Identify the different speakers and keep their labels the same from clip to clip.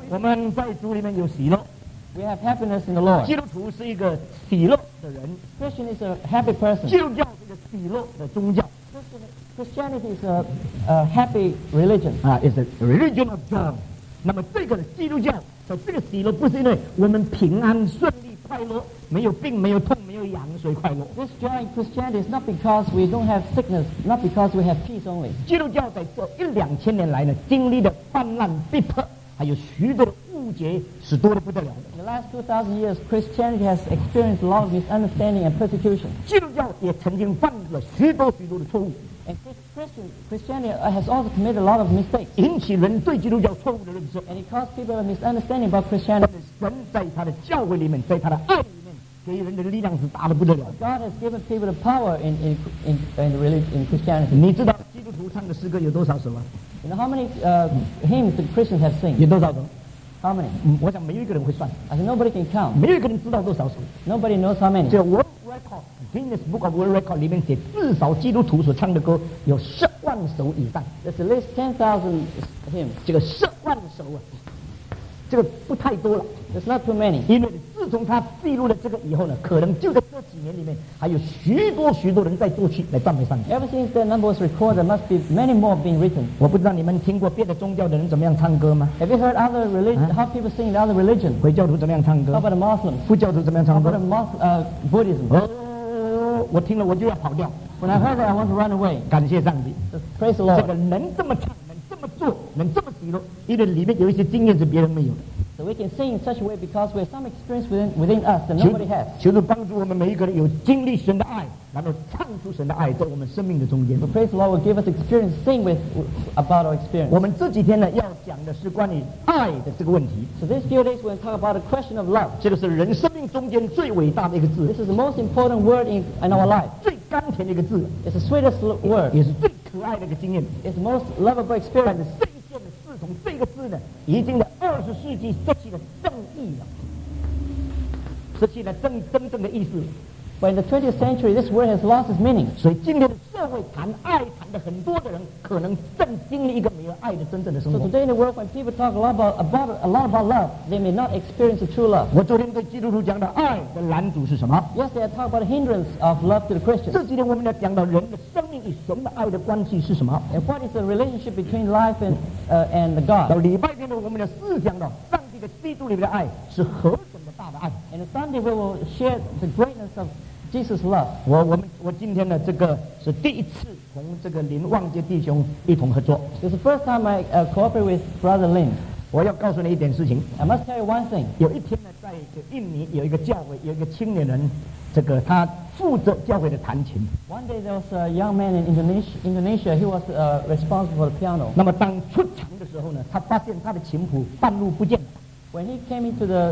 Speaker 1: 我们在主里面有喜乐。
Speaker 2: We have happiness in the Lord.
Speaker 1: 基督徒是一个喜乐的人。
Speaker 2: Christian is a happy person.
Speaker 1: 基督教是一个喜乐的宗教。
Speaker 2: Christianity is a happy religion.
Speaker 1: Is a religion of joy. 那么这个基督教的这个喜乐不是因为我们平安顺利快乐，没有病没有痛没有痒，所以快乐。
Speaker 2: This joy in Christianity is not because we don't have sickness, not because we have peace only.
Speaker 1: 基督教在这1-2千年来呢，经历了患难逼迫，还有许多的误解，是多得不得了的。
Speaker 2: In the last 2,000 years, Christianity has experienced a lot of misunderstanding and persecution.
Speaker 1: 基督教也曾经犯了许多的错误。
Speaker 2: And Christianity has also committed a lot of mistakes.
Speaker 1: 引起人对基督教错误的认识。
Speaker 2: And it caused people a misunderstanding about Christianity.
Speaker 1: 神在他的教会里面，在他的爱里面，给人的力量是大得不得了。
Speaker 2: God has given people the power in Christianity.
Speaker 1: 你知道基督徒唱的诗歌有多少首啊？
Speaker 2: You know how many hymns the Christians have sing?
Speaker 1: 有多少首？
Speaker 2: How many?
Speaker 1: 我想没有一个人会算。
Speaker 2: I said nobody can count.
Speaker 1: 没有一个人知道多少首。
Speaker 2: Nobody knows how many.
Speaker 1: 这 World Record。Guinness Book of World Record 里面写，至少基督徒所唱的歌有10万首以上。
Speaker 2: There's at least 10,000 hymns.
Speaker 1: 这个10万首啊，这个不太多了。
Speaker 2: There's not too many.
Speaker 1: 因为自从他记录了这个以后呢，可能就在这几年里面，还有许多人在作曲来赞美上帝。
Speaker 2: Ever since that number was recorded, there must be many more being written.
Speaker 1: 我不知道你们听过别的宗教的人怎么样唱歌吗？
Speaker 2: Have you heard other religion? How people sing in other religion?
Speaker 1: 回教徒怎么样唱歌
Speaker 2: How about the Muslims?
Speaker 1: 佛教徒怎么样
Speaker 2: How
Speaker 1: 唱
Speaker 2: about
Speaker 1: 歌
Speaker 2: the Buddhism?
Speaker 1: 我听了我就要跑掉。
Speaker 2: When I heard that, I want to run away.
Speaker 1: 感谢上帝，
Speaker 2: Just praise the
Speaker 1: 这
Speaker 2: Lord.
Speaker 1: 个能这么唱，能这么做，能这么喜乐，因为里面有一些经验是别人没有的。
Speaker 2: So we can sing in such a way because we have some experience within us that nobody has.
Speaker 1: 求主帮助我们每一个人有经历神的爱，然后唱出神的爱在我们生命的中间。
Speaker 2: So praise the Lord will give us experience, sing about our experience.
Speaker 1: 我们这几天呢要讲的是关于爱的这个问题。
Speaker 2: So these few days we're going to talk about the question of love.
Speaker 1: 这个是人生命中间最伟大的一个字，
Speaker 2: This is the most important word in our life.
Speaker 1: 最甘甜的一个字，
Speaker 2: It's the sweetest word.
Speaker 1: 也是最可爱的一个经验。
Speaker 2: It's the most lovable
Speaker 1: 但
Speaker 2: experience.
Speaker 1: 是圣经的自从这个字呢，已经在20世纪失去了正义了，失去了真正的意思。
Speaker 2: But in the 20th century, this word has lost its meaning.
Speaker 1: 所以今天的社会谈爱谈的很多的人，可能正经历一个没有爱的真正的生
Speaker 2: So
Speaker 1: 活。
Speaker 2: today in the world, when people talk a lot about love, they may not experience the true love.
Speaker 1: 我昨天对基督徒讲的爱的拦阻是什么？
Speaker 2: Yesterday I talked about the hindrance of love to the Christian.
Speaker 1: 这几天我们要讲到人的生命与神的爱的关系是什么？
Speaker 2: And what is the relationship between life and the
Speaker 1: 到
Speaker 2: God?
Speaker 1: 礼拜天呢，我们要思想到上帝的基督里面的爱是何等的大的爱。
Speaker 2: And on Sunday we will share the greatness of Jesus' love.
Speaker 1: 我今天呢，这个是第一次同这个林旺杰弟兄一同合作。
Speaker 2: It's the first time I cooperate with Brother Lin.
Speaker 1: 我要告诉你一点事情。
Speaker 2: I must tell you one thing.
Speaker 1: 有一天呢，在印尼有一个教会，有一个青年人，这个他负责教会的弹琴。
Speaker 2: One day there was a young man in Indonesia. He was responsible for the piano.
Speaker 1: 那么当出场的时候呢，他发现他的琴谱半路不见了。
Speaker 2: When he came into the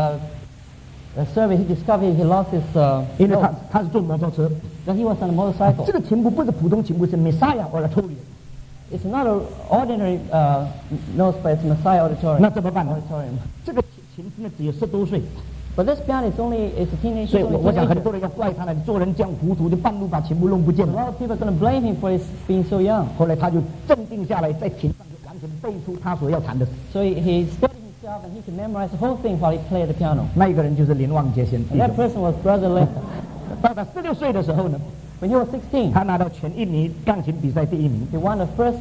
Speaker 2: service, he discovered he lost his
Speaker 1: 因为
Speaker 2: notes.
Speaker 1: 他是坐摩托车，
Speaker 2: That he was on a motorcycle.
Speaker 1: 这个琴谱不是普通琴谱，是 Messiah Oratorio。
Speaker 2: It's not an ordinary notes, but it's Messiah Auditorium.
Speaker 1: 那怎么办呢？
Speaker 2: Auditorium.
Speaker 1: 这个琴呢只有10多岁，
Speaker 2: But this piano is a teenager.
Speaker 1: 所以我想很
Speaker 2: A
Speaker 1: 多人要怪他了，做人这样糊涂，就半路把琴谱弄不见了。
Speaker 2: lot of people are going to blame him for his being so young.
Speaker 1: 后来他就镇定下来，在琴上就完全背出他所要弹的。
Speaker 2: So he studied himself and he could memorize the whole thing while he played the piano.
Speaker 1: 那一个人就是林旺杰先
Speaker 2: And that person was Brother Lin.
Speaker 1: 到他16岁的时候呢，
Speaker 2: When he was 16,
Speaker 1: 他拿到全印尼钢琴比赛第1名。
Speaker 2: he won the first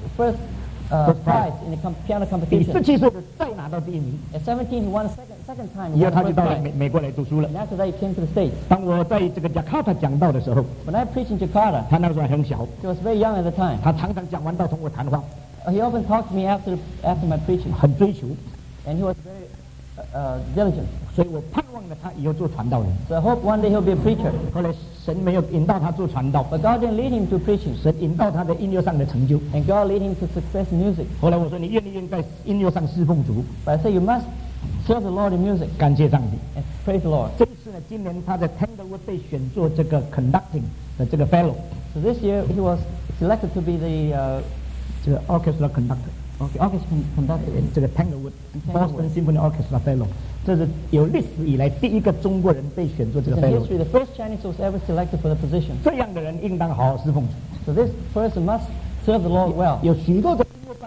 Speaker 2: prize in the piano
Speaker 1: 比
Speaker 2: competition.
Speaker 1: 17岁的再拿到第1名，
Speaker 2: At 17, he won a second time. He
Speaker 1: 以后
Speaker 2: won
Speaker 1: 他
Speaker 2: the
Speaker 1: 就
Speaker 2: first
Speaker 1: 到了
Speaker 2: prize.
Speaker 1: 美国来读书了。
Speaker 2: And after that, he came to the States.
Speaker 1: 当我在这个雅加达讲道的时候，
Speaker 2: When I preached in Jakarta,
Speaker 1: 他那时候还很小，
Speaker 2: he was very young at the time.
Speaker 1: 他常常讲完道同我谈话，
Speaker 2: He often talked to me after my preaching,
Speaker 1: 很追求，
Speaker 2: and he was very diligent.
Speaker 1: 所以我盼望了他以后做传道人。
Speaker 2: So I hope one day he'll be a preacher.
Speaker 1: 后来神没有引导他做传道，
Speaker 2: But God didn't lead him to preaching,
Speaker 1: 神引导他的音乐上的成就。
Speaker 2: and God led him to success in music.
Speaker 1: 后来我说你愿意在音乐上侍奉主，
Speaker 2: But I say you must serve the Lord in music
Speaker 1: 感谢上帝。
Speaker 2: and praise the Lord.
Speaker 1: 这一次呢，今年他在 Tanglewood 被选做这个 conducting 的这个 fellow，
Speaker 2: So this year he was selected to be the
Speaker 1: 这个 orchestra conductor，
Speaker 2: orchestra conductor.
Speaker 1: 这个 Tanglewood Boston Symphony Orchestra fellow， 这是有历史以来第一个中国人被选做这个
Speaker 2: In
Speaker 1: fellow。
Speaker 2: history, the first Chinese was ever selected for the position.
Speaker 1: 这样的人应当好好侍奉主。
Speaker 2: So this person must serve the Lord well.
Speaker 1: 有许多的音乐上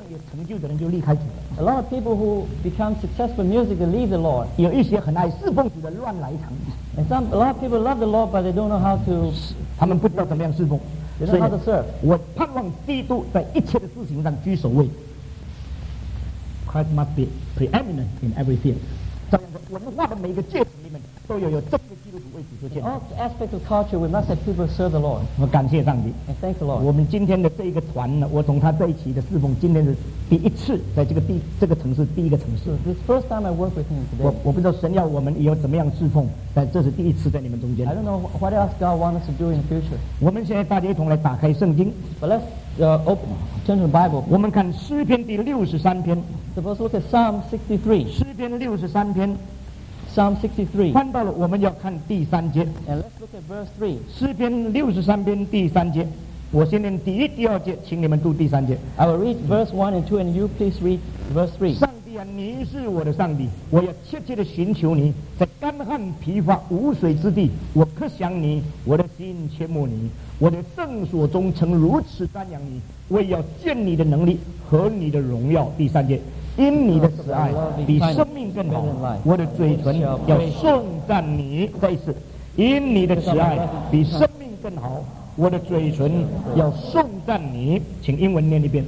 Speaker 1: 有成就的人就离开主了。
Speaker 2: A lot of people who become successful in music, they leave the Lord.
Speaker 1: 有一些很爱侍奉主的乱来一场，
Speaker 2: And a lot of people love the Lord, but they don't know how to,
Speaker 1: 他们不知道怎么样侍奉。
Speaker 2: they
Speaker 1: 所
Speaker 2: don't
Speaker 1: 以
Speaker 2: know how
Speaker 1: 呢
Speaker 2: to serve.
Speaker 1: 我盼望基督在一切的事情上居首位。Christ must be preeminent in every field。照样说，文化的每个阶层里面都有真的基督徒为主做见
Speaker 2: In
Speaker 1: 证。
Speaker 2: all aspects of culture, we must have people serve the Lord.
Speaker 1: 我感谢上帝。
Speaker 2: And thank the
Speaker 1: 我
Speaker 2: Lord.
Speaker 1: 们今天的这一个团呢，我从他这一期的侍奉，今天是第一次在这个城市第一个城市。
Speaker 2: So this first time I work with him
Speaker 1: 我
Speaker 2: today.
Speaker 1: 我不知道神要我们以后怎么样侍奉，但这是第一次在你们中间
Speaker 2: I。don't know what else God wants us to do in the future.
Speaker 1: 我们现在大家一同来打开圣经，
Speaker 2: But let's turn to the Bible.
Speaker 1: 我们看诗篇第63篇，
Speaker 2: Suppose look at Psalm 63.
Speaker 1: 诗篇63篇
Speaker 2: Psalm 63.
Speaker 1: 翻到了，我们要看第3节，
Speaker 2: And let's look at verse 3.
Speaker 1: 诗篇63篇第3节。我先念第1、第2节，请你们读第3节。
Speaker 2: I will read verse 1 and 2, and you please read verse 3.
Speaker 1: 上帝啊，你是我的上帝，我要切切的寻求你，在干旱疲乏无水之地，我渴想你，我的心切慕你，我的圣所中曾如此瞻仰你，我也要见你的能力和你的荣耀。第3节，因你的慈爱比生命更好，我的嘴唇要颂赞你。再一次，因你的慈爱比生命更好，我的嘴唇要颂赞你。请英文念一遍。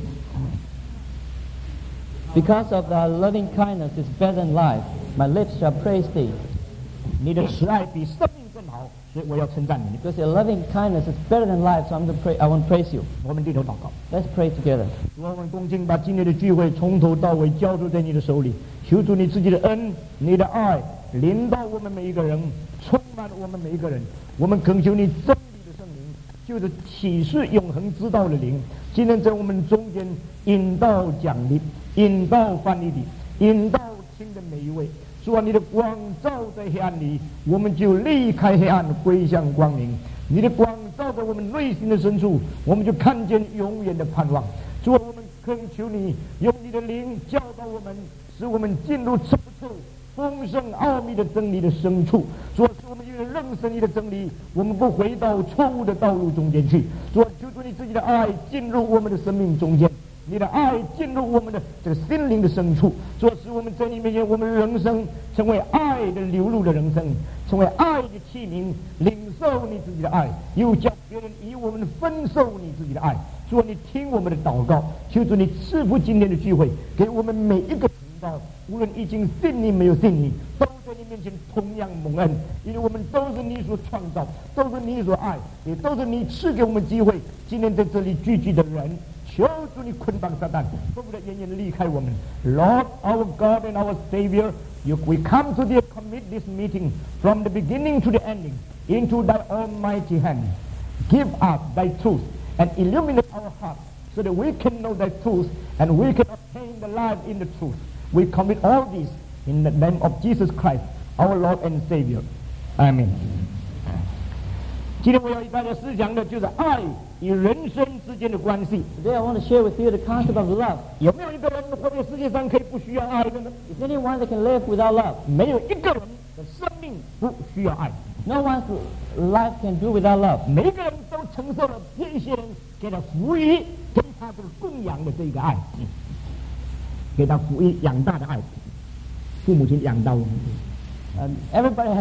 Speaker 2: Because of thy loving kindness is better than life, my lips shall praise thee.
Speaker 1: 你的慈爱比生命更好，所以我要称赞你。
Speaker 2: Because your loving kindness is better than life, so I want to praise you.
Speaker 1: 我们低头祷告，
Speaker 2: Let's pray together.
Speaker 1: 主啊，我们恭敬把今天的聚会从头到尾交托在你的手里，求主你自己的恩、你的爱临到我们每一个人，充满我们每一个人。我们恳求你真理的圣灵，就是启示永恒之道的灵，今天在我们中间引导讲理，引导翻译的，引导听的每一位。主啊，你的光照在黑暗里，我们就离开黑暗，归向光明。你的光照在我们内心的深处，我们就看见永远的盼望。主啊，我们恳求你用你的灵教导我们，使我们进入深处丰盛奥秘的真理的深处。主啊，使我们因为认识你的真理，我们不回到错误的道路中间去。主啊，求主你自己的爱进入我们的生命中间。你的爱进入我们的这个心灵的深处，主啊，使我们在你面前，我们人生成为爱的流露的人生，成为爱的器皿，领受你自己的爱，又叫别人以我们分受你自己的爱。主啊，你听我们的祷告，求主你赐福今天的聚会，给我们每一个同胞，无论已经信你没有信你，都在你面前同样蒙恩，因为我们都是你所创造，都是你所爱，也都是你赐给我们机会。今天在这里聚集的人，求主你捆绑撒旦，不得远远离开我们。Lord, our God and our Savior, we come to thee, commit this meeting from the beginning to the ending into thy almighty hand. Give us thy truth and illuminate our hearts so that we can know thy truth and we can obtain the life in the truth. We commit all this in the name of Jesus Christ, our Lord and Savior. Amen. 今天我要与大家思想的就是爱与人生之间的关系。
Speaker 2: Today I want to share with you the concept of love.
Speaker 1: 有没有一个人活在世界上可以不需要爱的呢？
Speaker 2: Is anyone that can live without love?
Speaker 1: 没有一个人的生命不需要爱。
Speaker 2: No one's life can do without love.
Speaker 1: 每一个人都承受了这些人给他抚育、给他这个供养的这个爱，给他抚育养大的爱。父母亲养大我们。
Speaker 2: Everybody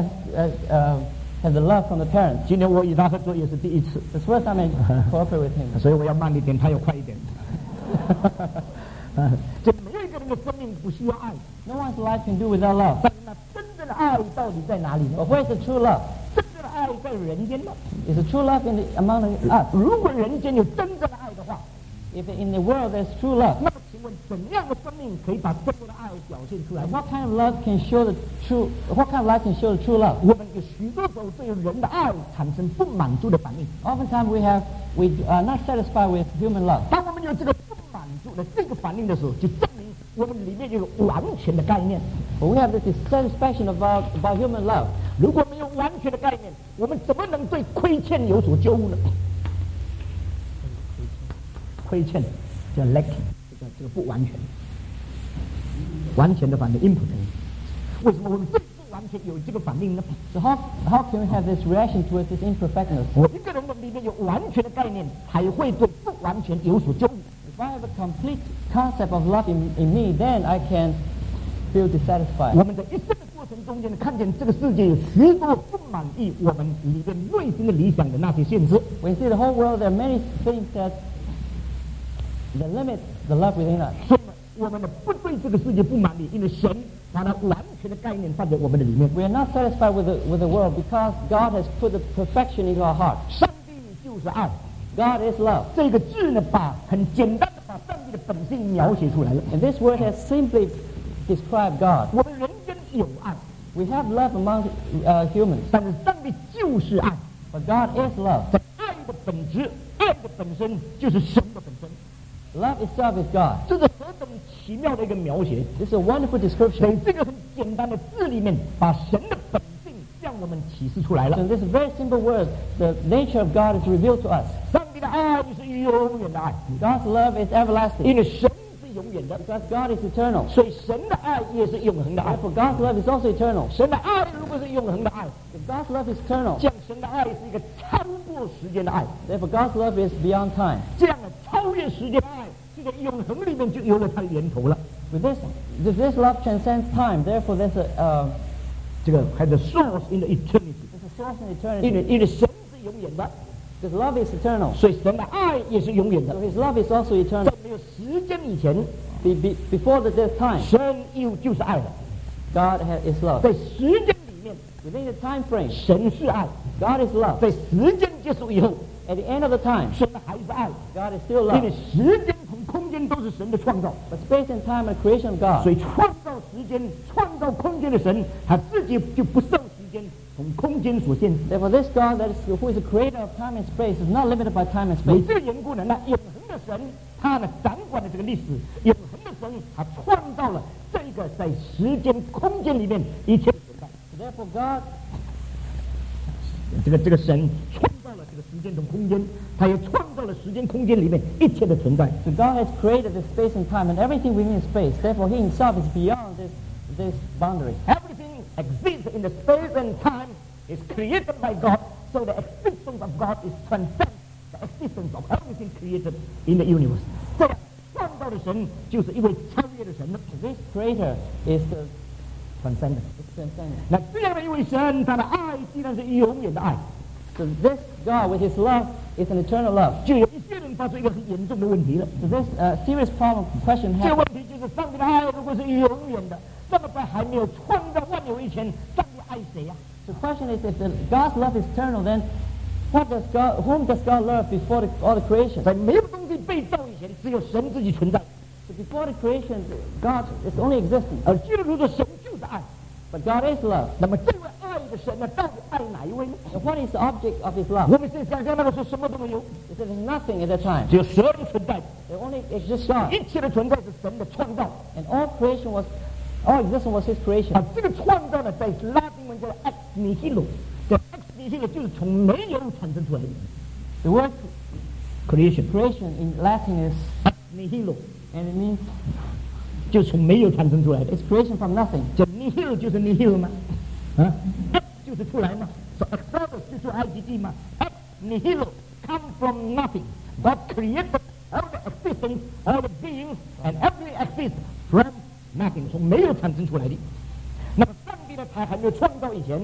Speaker 2: has the love from the parents.
Speaker 1: 今天我与他合作也是第一次，
Speaker 2: It's the first time I cooperate with him.
Speaker 1: 所以我要慢一点，他要快一点。这没有一个人的生命不需要爱。
Speaker 2: No one's life can do without love.
Speaker 1: 但是那真正的爱到底在哪里呢？
Speaker 2: But where's the true love?
Speaker 1: 真正的爱在人间吗？
Speaker 2: Is the true love among us?
Speaker 1: 如果人间有真正的爱的话，
Speaker 2: If in the world there's true love,
Speaker 1: 那么请问怎样的生命可以把真正的爱表现出来？
Speaker 2: what kind of love can show the true? What kind of life can show the true love?
Speaker 1: 我们有许多时候对人的爱产生不满足的反应。
Speaker 2: Oftentimes we are not satisfied with human love.
Speaker 1: 当我们有这个不满足的这个反应的时候，就证明我们里面有完全的概念。
Speaker 2: But we have this dissatisfaction about human love.
Speaker 1: 如果没有完全的概念，我们怎么能对亏欠有所纠呢？亏欠叫 lacking， 这个不完全，完全的反应 imperfect。为什么我们对不完全有这个反应呢？
Speaker 2: So how can we have this reaction towards this imperfectness?
Speaker 1: 我一个人的里面有完全的概念，才会对不完全有所纠。
Speaker 2: If I have a complete concept of love in me, then I can feel dissatisfied.
Speaker 1: 我们在一生的过程中间，看见这个世界有许多不满意我们里边内心的理想的那些限制。
Speaker 2: We see the whole world, there are many things that limit the love within us.
Speaker 1: 所以我们不对这个世界不满意，因为神把它完全的概念放在我们的里面。
Speaker 2: We are not satisfied with the world because God has put the perfection into our heart.
Speaker 1: 上帝就是爱，
Speaker 2: God is love.
Speaker 1: 这个字呢，很简单的把上帝的本性描写出来了。
Speaker 2: And this word has simply described God.
Speaker 1: 我们人间有爱，
Speaker 2: We have love among humans,
Speaker 1: 但是上帝就是爱，
Speaker 2: but God is love.
Speaker 1: 在爱的本质，爱的本身就是神的本身。
Speaker 2: Love itself is God.
Speaker 1: 这是何等奇妙的一个描写！
Speaker 2: This is a wonderful
Speaker 1: 在
Speaker 2: description.
Speaker 1: 这个很简单的字里面，把神的本性向我们启示出来了。
Speaker 2: So in this very simple word, the nature of God is revealed to us.
Speaker 1: 上帝的爱是永远的爱，
Speaker 2: God's love is
Speaker 1: 因
Speaker 2: everlasting
Speaker 1: 为神是永远的，
Speaker 2: because God is eternal.
Speaker 1: 所以神的爱也是永恒的爱。
Speaker 2: Therefore, God's love is also eternal.
Speaker 1: 神的爱如果是永恒的爱，
Speaker 2: If God's love is eternal,
Speaker 1: 这样神的爱是一个超过时间的爱，
Speaker 2: therefore God's love is beyond time.
Speaker 1: 这样的超越时间的爱，这个永恒里面就有了它的源头了。
Speaker 2: With this love transcends time. Therefore, there's a
Speaker 1: 这个还是 source in the eternity，
Speaker 2: source in
Speaker 1: 因
Speaker 2: eternity.
Speaker 1: 为神是永远的，
Speaker 2: Because love is eternal.
Speaker 1: 所以神的爱也是永远的
Speaker 2: So。His love is also
Speaker 1: 在
Speaker 2: eternal.
Speaker 1: 没有时间以前，
Speaker 2: Before there's time,
Speaker 1: 神就是爱的。
Speaker 2: God is love.
Speaker 1: 在时间里面，
Speaker 2: Within the time frame,
Speaker 1: 神是爱；
Speaker 2: God is love.
Speaker 1: 在时间结束以后，
Speaker 2: At the end of the time,
Speaker 1: 神还是爱，
Speaker 2: God is still
Speaker 1: 因为
Speaker 2: love.
Speaker 1: 时间同空间都是神的创造，
Speaker 2: But space and time are creation of God.
Speaker 1: 所以创造时间、创造空间的神，他自己就不受时间同空间所限制。
Speaker 2: Therefore, this God who is the creator of time and space is not limited by time and
Speaker 1: 为
Speaker 2: space.
Speaker 1: 这个缘故呢，那永恒的神，他呢掌管了这个历史；永恒的神，他创造了这个在时间、空间里面一切的存在。
Speaker 2: Therefore, God
Speaker 1: 这个神创造了这个时间同空间，他也创造了时间空间里面一切的存在。
Speaker 2: So God has created the space and time and everything within space. Therefore, He Himself is beyond this boundary.
Speaker 1: Everything exists in the space and time is created by God, so the existence of God is transcends the existence of everything created in the universe. 这样创造的神就是一位超越的神了
Speaker 2: This Creator is the
Speaker 1: ，transcendent。
Speaker 2: transcendent.
Speaker 1: 那这样的一位神，他的爱既然是永远的爱，
Speaker 2: So this God with His love is an eternal love.
Speaker 1: 就有一些人发出一个很严重的问题了。
Speaker 2: So this serious question
Speaker 1: 这个
Speaker 2: happens.
Speaker 1: 问题就是上帝的爱如果是永远的，那么在还没有创造万有以前，上帝爱谁呀、
Speaker 2: The question is, if God's love is eternal, then whom does God love before all the creation?
Speaker 1: 在没有东西被造以前，只有神自己存在。
Speaker 2: So before the creation, God is only existing.
Speaker 1: 而基督徒说神就是爱，
Speaker 2: But God is love.
Speaker 1: 那么这位爱的神呢，到底爱哪一位呢？
Speaker 2: And what is the object of His love?
Speaker 1: 我们现在想象那个时候什么都没有，
Speaker 2: He said there's nothing at that time.
Speaker 1: 只有神存在，
Speaker 2: There only exists God.
Speaker 1: 一切的存在是神的创造。
Speaker 2: And all existence was His creation.
Speaker 1: 这个创造呢，在拉丁文叫 ex nihilo， 这 ex nihilo 就是从没有产生出来的
Speaker 2: The word
Speaker 1: creation。
Speaker 2: creation in Latin is,
Speaker 1: ex nihilo
Speaker 2: and it means
Speaker 1: 就从没有产生出来的。
Speaker 2: it's creation from nothing.
Speaker 1: 这 nihilo 就是 nihilo 吗？啊 ，ex 就是出来嘛，说 exodus 就出埃及地嘛。ex nihilo come from nothing. God created all the existence, all the beings, and everything exists from nothing， 从没有产生出来的。那么上帝呢，他还没有创造以前，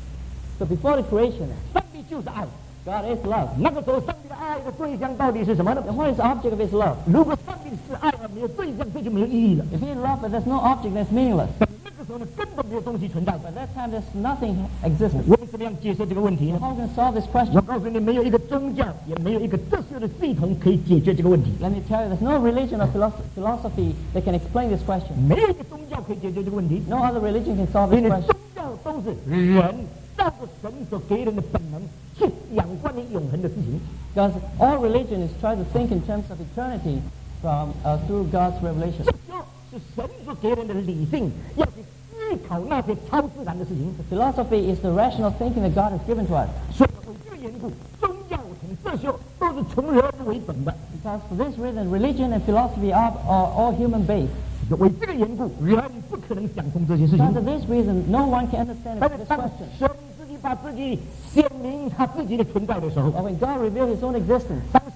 Speaker 2: So before the creation,
Speaker 1: 上帝就是爱。
Speaker 2: God is love.
Speaker 1: 那个时候，上帝的爱的对象到底是什么呢？
Speaker 2: And what is the object of His love?
Speaker 1: 如果上帝是爱而没有对象，这就没有意义了。
Speaker 2: If He is love but there's no object, that's meaningless.
Speaker 1: 那个时候呢，根本没有东西存在。
Speaker 2: But at that time, there's nothing existent.
Speaker 1: 我们怎么样解释这个问题呢？
Speaker 2: How can we solve this
Speaker 1: 我
Speaker 2: question?
Speaker 1: 告诉你，没有一个宗教，也没有一个哲学的系统可以解决这个问题。
Speaker 2: Let me tell you, there's no religion or philosophy that can explain this question.
Speaker 1: 没有一个宗教可以解决这个问题，
Speaker 2: No other religion can solve
Speaker 1: 因
Speaker 2: this
Speaker 1: 为
Speaker 2: question.
Speaker 1: 宗教都是人照着神所给人的本能去想关于永恒的事情。
Speaker 2: Because all religion is trying to think in terms of eternity through God's revelation.
Speaker 1: 这就是神所给人的理性，要去思考那些超自然的事情。
Speaker 2: The philosophy is the rational thinking that God has given to us.
Speaker 1: 所以为这个缘故，宗教同哲学都是从人为本的。
Speaker 2: Because for this reason, religion and philosophy are all human-based.
Speaker 1: 为这个缘故，人不可能想通这些事情
Speaker 2: Because。of this reason, no one can understand
Speaker 1: 但是
Speaker 2: this
Speaker 1: 当
Speaker 2: question.
Speaker 1: 神自己把自己显明他自己的存在的时候，
Speaker 2: But when God revealed His own existence,
Speaker 1: 当神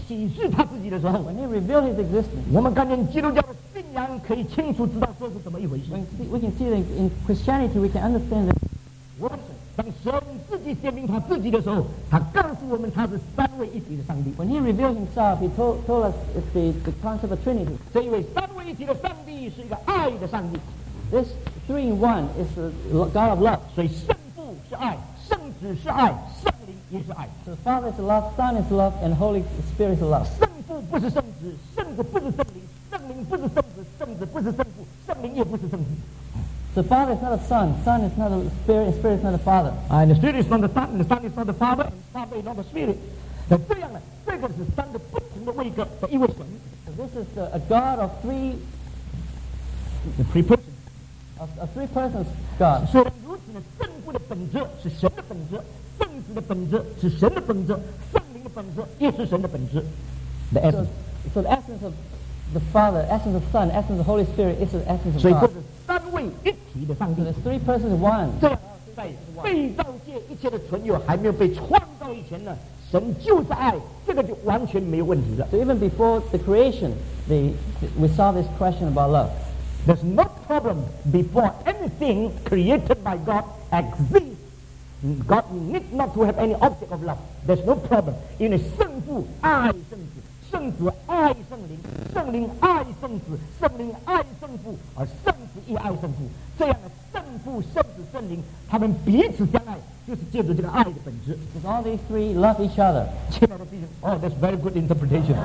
Speaker 1: 启示他自己的时候，
Speaker 2: when he revealed his existence,
Speaker 1: 我们看见基督教的信仰可以清楚知道这是怎么一回事。
Speaker 2: we can see that in Christianity we can understand that
Speaker 1: 我们当神自己显明他自己的时候，他告诉我们他是三位一体的上帝。
Speaker 2: when he revealed himself, he told us it's the concept of Trinity.
Speaker 1: 这一位三位一体的上帝是一个爱的上帝，
Speaker 2: This 3-in-1 is the God of love.
Speaker 1: 所以圣父是爱，圣子是爱，圣灵也是爱。
Speaker 2: So the Father is love, Son is love, and Holy Spirit is love.
Speaker 1: 圣父不是圣子，圣子不是圣灵，圣灵不是圣子，圣子不是圣父，圣灵也不是圣子。
Speaker 2: The Father is not a Son, Son is not a Spirit, and Spirit is not a Father.
Speaker 1: And the Spirit is not the Son, and the Son is not the Father, and the Father is not the Spirit. 那这样呢，这个是三个不同的位格的一位神
Speaker 2: So this is a God of three
Speaker 1: ，three persons。
Speaker 2: of three persons God.
Speaker 1: 虽然如此呢，圣父的本质是神的本质，圣子的本质是神的本质，圣灵的本质也是神的本质。The
Speaker 2: So,
Speaker 1: essence。
Speaker 2: so the essence of the Father, essence of the Son, essence of the Holy Spirit is the essence
Speaker 1: 所
Speaker 2: of
Speaker 1: 以这
Speaker 2: God.
Speaker 1: 是三位一体的上
Speaker 2: So
Speaker 1: 帝。
Speaker 2: there's three persons in one.
Speaker 1: 这样，在被造界一切的存有还没有被创造以前呢，神就是爱，这个就完全没有问题了。
Speaker 2: So even before the creation, we saw this question about love.
Speaker 1: There's no problem before anything created by God exists. God need not to have any object of love. There's no problem. 因为圣父爱圣子，圣子爱圣灵，圣灵爱圣子，圣灵爱圣父，而圣子也爱圣父。这样的圣父、圣子、圣灵，他们彼此相爱，就是借着这个爱的本质。
Speaker 2: Because all these three love each other.
Speaker 1: 亲爱的弟兄，哦 that's very good interpretation.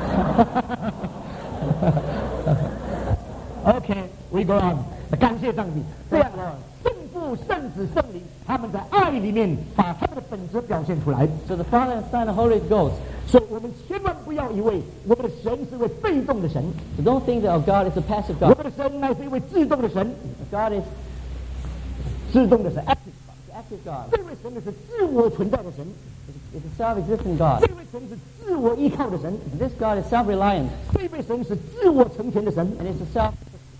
Speaker 1: Okay, we go on. 感谢上帝。这样，圣父、圣子、圣灵，他们在爱里面把他们的本质表现出来。
Speaker 2: So the Father and Son and Holy Ghost.
Speaker 1: 所以我们千万不要以为我们的神是一位被动的神，
Speaker 2: So don't think that our God is a passive
Speaker 1: 我
Speaker 2: God.
Speaker 1: 们的神乃是一位自动的神，
Speaker 2: God is
Speaker 1: 自动的神 active。
Speaker 2: an active God.
Speaker 1: 这位神呢是自我存在的神，
Speaker 2: It's a self-existing God.
Speaker 1: 这位神是自我依靠的神，
Speaker 2: This God is self-reliant,
Speaker 1: 这位神是自我成全的神
Speaker 2: and it's a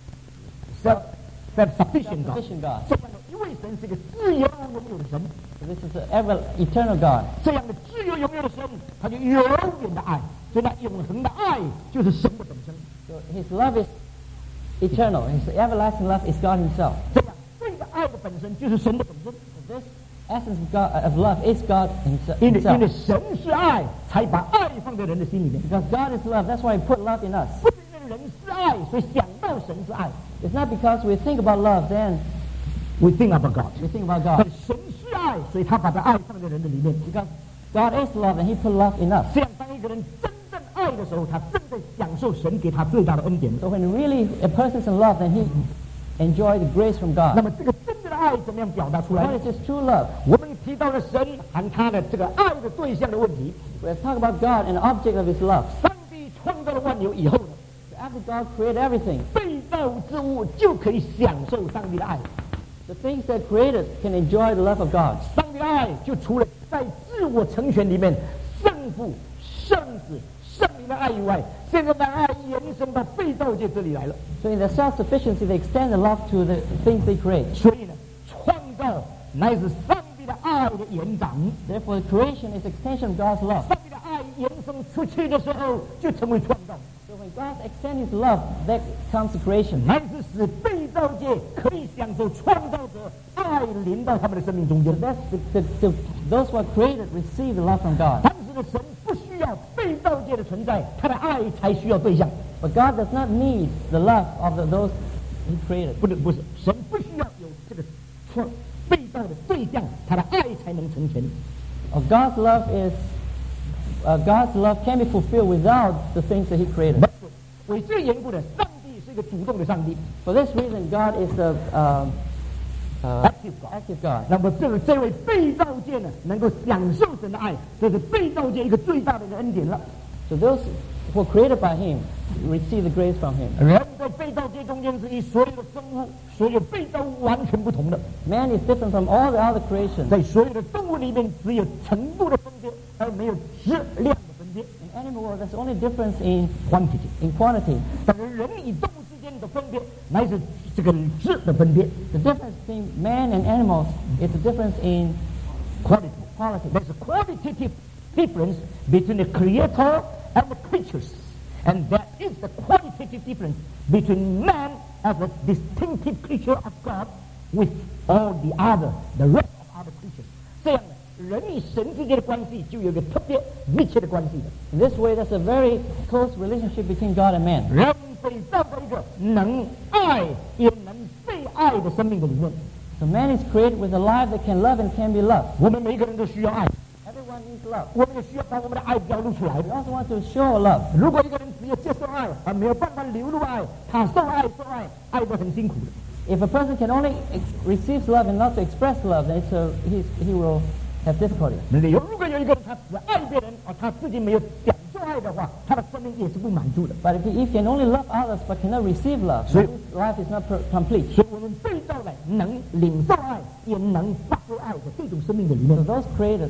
Speaker 1: ，self-sufficient God。
Speaker 2: self-sufficient God.
Speaker 1: 这样的一位神是一个自由拥有的神，
Speaker 2: So this is an eternal God.
Speaker 1: 这样的自由拥有的神，他就永远的爱，所以那永恒的爱就是神的本身。
Speaker 2: So His love is eternal. His everlasting love is God Himself.
Speaker 1: 这样，这个爱的本身就是神的本身。
Speaker 2: So this essence of God of love is God
Speaker 1: 因为
Speaker 2: Himself.
Speaker 1: 神是爱，才把爱放在人的心里面。
Speaker 2: Because God is love, that's why He put love in us.
Speaker 1: 不是因为人是爱，所以想到神是爱。
Speaker 2: It's not because we think about love, then
Speaker 1: We think about God，
Speaker 2: we think about
Speaker 1: 但
Speaker 2: God.
Speaker 1: 神是爱，所以他把这爱放在人的里面。
Speaker 2: Because God is love, and He put love in us.
Speaker 1: 这样，当一个人真正爱的时候，他正在享受神给他最大的恩典。
Speaker 2: So when really a person is in love, then he enjoy the grace from
Speaker 1: 那
Speaker 2: God.
Speaker 1: 么，这个真正的爱怎么样表达出来
Speaker 2: What？is His true love?
Speaker 1: 我们提到了神和他的这个爱的对象的问题。
Speaker 2: We have talked about God and the object of His love.
Speaker 1: 上帝创造了万有以后呢，
Speaker 2: So after God created everything,
Speaker 1: 被造之物就可以享受上帝的爱。
Speaker 2: the things that created can enjoy the love of God.
Speaker 1: 上帝的爱就除了在自我成全里面，圣父、圣子、圣灵的爱以外，现在的爱延伸到被造界这里来了。
Speaker 2: So in their self-sufficiency, they extend the love to the things they create.
Speaker 1: 所以呢，创造乃是上帝的爱的延展。
Speaker 2: Therefore, the creation is extension of God's love.
Speaker 1: 上帝的爱延伸出去的时候，就成为创造，
Speaker 2: So when God extends His love, that comes the creation.
Speaker 1: 乃是使被造界可以享受创造者爱临到他们的生命中间
Speaker 2: So。that's those who are created receive the love from God.
Speaker 1: 当时的神不需要被造界的存在，他的爱才需要对象。
Speaker 2: But God does not need the love of those He created.
Speaker 1: 不是，神不需要有这个被造的对象，他的爱才能成全。
Speaker 2: God's love can be fulfilled without the things that He created.
Speaker 1: 为这缘故呢，上帝是一个主动的上帝
Speaker 2: For this reason, God is the
Speaker 1: ，active God。
Speaker 2: active God.
Speaker 1: 那么这位被造界呢，能够享受神的爱，这是被造界一个最大的一个恩典了。
Speaker 2: So those who are created by Him receive the grace from Him.
Speaker 1: 人在被造界中间是与所有的生物、所有被造物完全不同的，
Speaker 2: Man is different from all the other creation.
Speaker 1: 在所有的动物里面只有程度的分别，而没有质量的分别
Speaker 2: In animal world, there's only difference in
Speaker 1: （quantity）。
Speaker 2: quantity.
Speaker 1: 但是人与动物之间的分别，乃是这个质的分别
Speaker 2: The difference between man and animals is the difference in
Speaker 1: （quality）。
Speaker 2: quality.
Speaker 1: There's a qualitative difference between the Creator and the creatures. And that is the qualitative difference between man as a distinctive creature of God with all the rest of other creatures. 这样呢，人与神之间的关系就有一个特别密切的关系的。
Speaker 2: In this way, there's a very close relationship between God and man.
Speaker 1: 人被造在一个能爱也能被爱的生命的里面。
Speaker 2: So man is created with a life that can love and can be loved.
Speaker 1: 我们每一个人都需要爱。
Speaker 2: Everyone needs love.
Speaker 1: 我们也需要把我们的爱表露出来。
Speaker 2: We also want to show love.
Speaker 1: 如果一个人只有接受爱而没有办法流露爱，他受爱，爱得很辛苦的。
Speaker 2: If a person can only receive love and not to express love, then he will have difficulty.
Speaker 1: 如果有一个人他只爱别人，他自己没有感受爱的话，他的生命也是不满足的。
Speaker 2: But if he can only love others but cannot receive love, then his life is not complete.
Speaker 1: 所以我们被造来能领受爱，也能发挥爱的这种生命的里面。
Speaker 2: So those created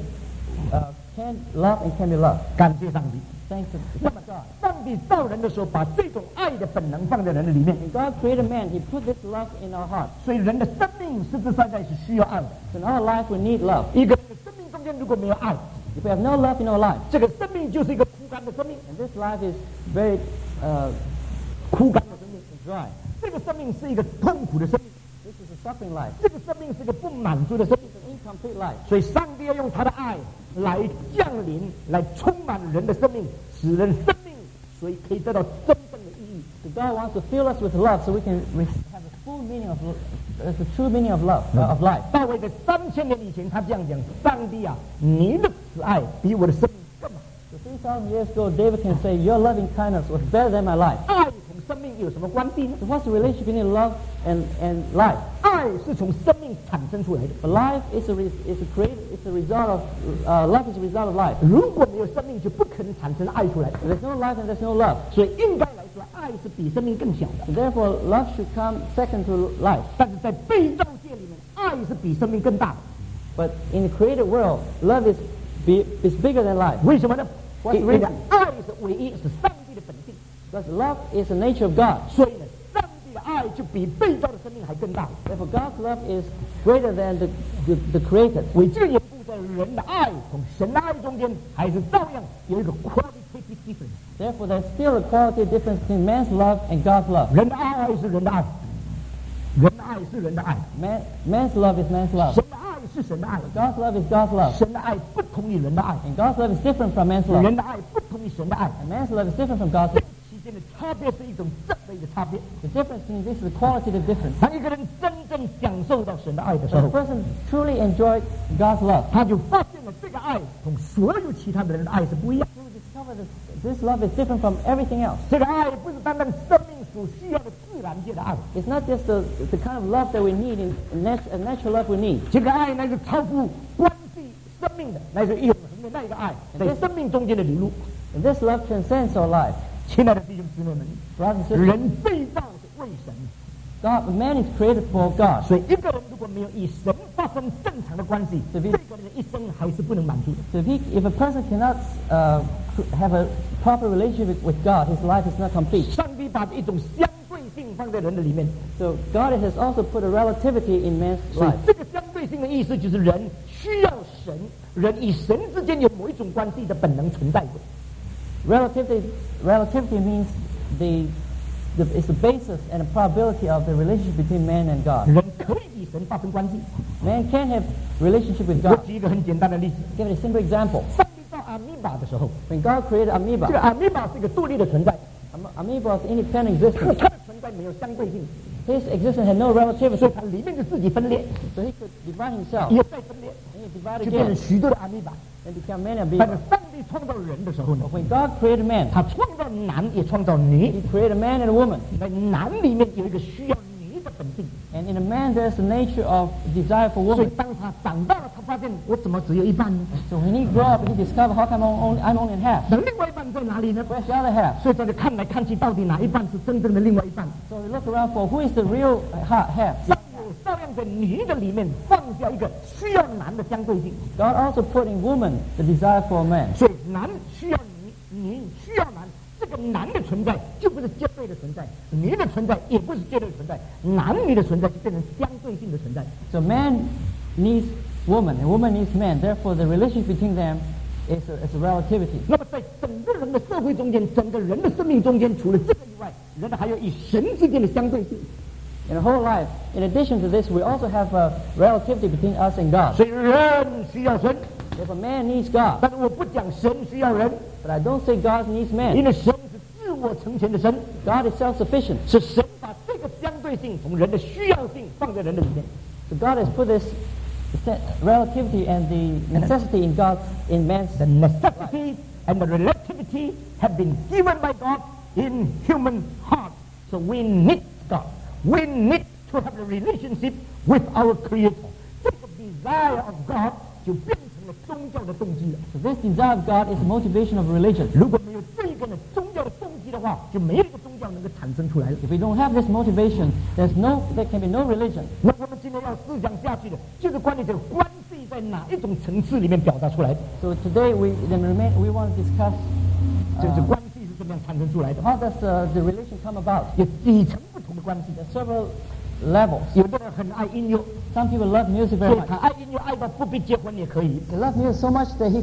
Speaker 2: can love and can be loved.
Speaker 1: 感谢上帝。
Speaker 2: Thanks to
Speaker 1: 那么
Speaker 2: God.
Speaker 1: 上帝造人的时候，把这种爱的本能放在人的里面，
Speaker 2: When God created man, He put this love in our heart.
Speaker 1: 所以人的生命实质上是需要爱的。
Speaker 2: So in our life, we need love.
Speaker 1: 一个人的生命中间如果没有爱，
Speaker 2: If we have no love in our life,
Speaker 1: 这个生命就是一个枯干的生命，
Speaker 2: and this life is very
Speaker 1: 枯干的生命。
Speaker 2: dry.
Speaker 1: 这个生命是一个痛苦的生命，
Speaker 2: This is a suffering life.
Speaker 1: 这个生命是一个不满足的生命。
Speaker 2: It's an incomplete life.
Speaker 1: 所以上帝要用他的爱来降临，来充满人的生命，使人生命所以可以得到真正的意义。
Speaker 2: So God wants to fill us with love, so we can have the full meaning of the true meaning of love of life.
Speaker 1: 大卫在3000年以前，他这样讲：上帝啊，你的慈爱比我的生命更好。
Speaker 2: So 3,000 years ago, David can say, "Your loving kindness was better than my life."
Speaker 1: 爱同生命有什么关系呢？
Speaker 2: So what's the relationship between love and life?
Speaker 1: 爱是从生命产生出来的。
Speaker 2: But life is a result of love is a result of life.
Speaker 1: 如果没有生命，就不可能产生爱出来。
Speaker 2: If there's no life and there's no love.
Speaker 1: 所以应该来说，爱是比生命更小的。
Speaker 2: So therefore, love should come second to life.
Speaker 1: 但是在被造界里面，爱是比生命更大的。
Speaker 2: But in the created world, love is bigger than life.
Speaker 1: 为什么呢？
Speaker 2: What's the
Speaker 1: 因为
Speaker 2: reason?
Speaker 1: 爱是唯一，是上帝的本性。
Speaker 2: Because love is the nature of God.
Speaker 1: 所以呢，上帝的爱就比被造的生命还更大。
Speaker 2: Therefore, God's love is greater than the created.
Speaker 1: 为这个缘故，在人的爱同神的爱中间，还是照样有一个 qualitative difference。
Speaker 2: Therefore, there's still a quality difference between man's love and God's love.
Speaker 1: 人的爱是人的爱，人的爱是人的爱，
Speaker 2: Man's love is man's love.
Speaker 1: 神的爱是神的爱，
Speaker 2: God's love is God's love.
Speaker 1: 神的爱不同于人的爱，
Speaker 2: And God's love is different from man's love.
Speaker 1: 人的爱不同于神的爱。
Speaker 2: And man's love is different from God's
Speaker 1: 这
Speaker 2: love.
Speaker 1: 期间的差别是一种质的一个差别。
Speaker 2: The difference between this is a qualitative difference.
Speaker 1: 当一个人真正享受到神的爱的时
Speaker 2: When a
Speaker 1: 候，
Speaker 2: person truly enjoys God's love,
Speaker 1: 他就发现了这个爱同所有其他的人的爱是不一样。
Speaker 2: he will discover that this love is different from everything else.
Speaker 1: 这个爱不是单单生命所需要的自然界的爱，
Speaker 2: It's not just the kind of love that we need in natural love we need.
Speaker 1: 这个爱乃是超乎关系生命的，乃是永恒的那一个爱，在生命中间的流露。
Speaker 2: And this love transcends our life.
Speaker 1: 亲爱的弟兄姊妹们，
Speaker 2: Brothers and sisters,
Speaker 1: 人被造是为神，
Speaker 2: man is created for God.
Speaker 1: 所以一个人如果没有与神发生正常的关系，这个人的一生还是不能满足的。
Speaker 2: So if a person cannot have a proper relationship with God, his life is not complete.
Speaker 1: 上帝把一种相对性放在人的里面，
Speaker 2: So God has also put a relativity in man's
Speaker 1: 所以
Speaker 2: life.
Speaker 1: 这个相对性的意思就是人需要神，人与神之间有某一种关系的本能存在的。
Speaker 2: Relativity means it's the basis and the probability of the relationship between man and God.
Speaker 1: 人可以与神发生关系。
Speaker 2: Man can have relationship with
Speaker 1: 我
Speaker 2: God.
Speaker 1: 举一个很简单的例子，
Speaker 2: Give it a simple example.
Speaker 1: 上帝造阿米巴的时候，
Speaker 2: When God created
Speaker 1: 这
Speaker 2: amoeba,
Speaker 1: 个阿米巴是一个独立的存在，
Speaker 2: amoeba was independent
Speaker 1: 它
Speaker 2: existence.
Speaker 1: 的存在没有相对性，
Speaker 2: His existence had no
Speaker 1: 所
Speaker 2: relativity,
Speaker 1: 以它里面就自己分裂，
Speaker 2: so he could divide himself.
Speaker 1: 也再分裂，
Speaker 2: And he divided
Speaker 1: 就变成
Speaker 2: again
Speaker 1: 许多的阿米巴。
Speaker 2: and became many
Speaker 1: 但是
Speaker 2: amoeba.
Speaker 1: 上帝创造人的时候呢，
Speaker 2: When God created man,
Speaker 1: 他创造男也创造女，
Speaker 2: he created a man and a woman.
Speaker 1: 在男里面有一个需要女的本性，
Speaker 2: And in a man, there's the nature of desire for
Speaker 1: 所以
Speaker 2: woman.
Speaker 1: 当他长大了，他发现我怎么只有一半呢？
Speaker 2: So when he grew up, he discovered how come I'm only in half.
Speaker 1: 那另外一半在哪里呢？
Speaker 2: Where's the other half?
Speaker 1: 所以他就看来看去，到底哪一半是真正的另外一半？
Speaker 2: So we look around for who is the real half.
Speaker 1: 上帝照样在女的里面放下一个需要男的相对性，
Speaker 2: God also put in woman the desire for a man.
Speaker 1: 所以男需要女，女需要男。这个男的存在就不是绝对的存在，女的存在也不是绝对的存在，男女的存在就变成相对性的存在。
Speaker 2: So man needs woman and woman needs man. Therefore, the relationship between them It's a relativity.
Speaker 1: 那么在整个人的社会中间，整个人的生命中间，除了这个以外，人还有与神之间的相对性。
Speaker 2: In the whole life, in addition to this, we also have a relativity between us and God.
Speaker 1: 所以人需要神，
Speaker 2: If a man needs God,
Speaker 1: 但是我不讲神需要人，
Speaker 2: but I don't say God needs man.
Speaker 1: 因为神是自我成全的神，
Speaker 2: God is self-sufficient.
Speaker 1: 是神把这个相对性从人的需要性放在人的里面。
Speaker 2: So God has put this relativity and the necessity in man's
Speaker 1: The necessity and the relativity have been given by God in human heart. So we need God. We need to have a relationship with our Creator. 这个 desire of God 就变成了宗教的动机了。
Speaker 2: So this desire of God is the motivation of religion.
Speaker 1: 如果没有这个呢宗教的动机的话，就没有一个宗教能够产生出来了。
Speaker 2: If we don't have this motivation, there can be no religion.
Speaker 1: 那我们今天要思想下去的，就是关于这个关系在哪一种层次里面表达出来的。
Speaker 2: So today we want to discuss
Speaker 1: 这是关系是怎么样产生出来的？
Speaker 2: how does the relation come about.
Speaker 1: 有几层不同的关系。
Speaker 2: There are several levels.
Speaker 1: 有的人很爱音乐，
Speaker 2: Some people love music
Speaker 1: 所
Speaker 2: very
Speaker 1: 以
Speaker 2: much.
Speaker 1: 他爱音乐爱到不必结婚也可以。
Speaker 2: They love music so much that he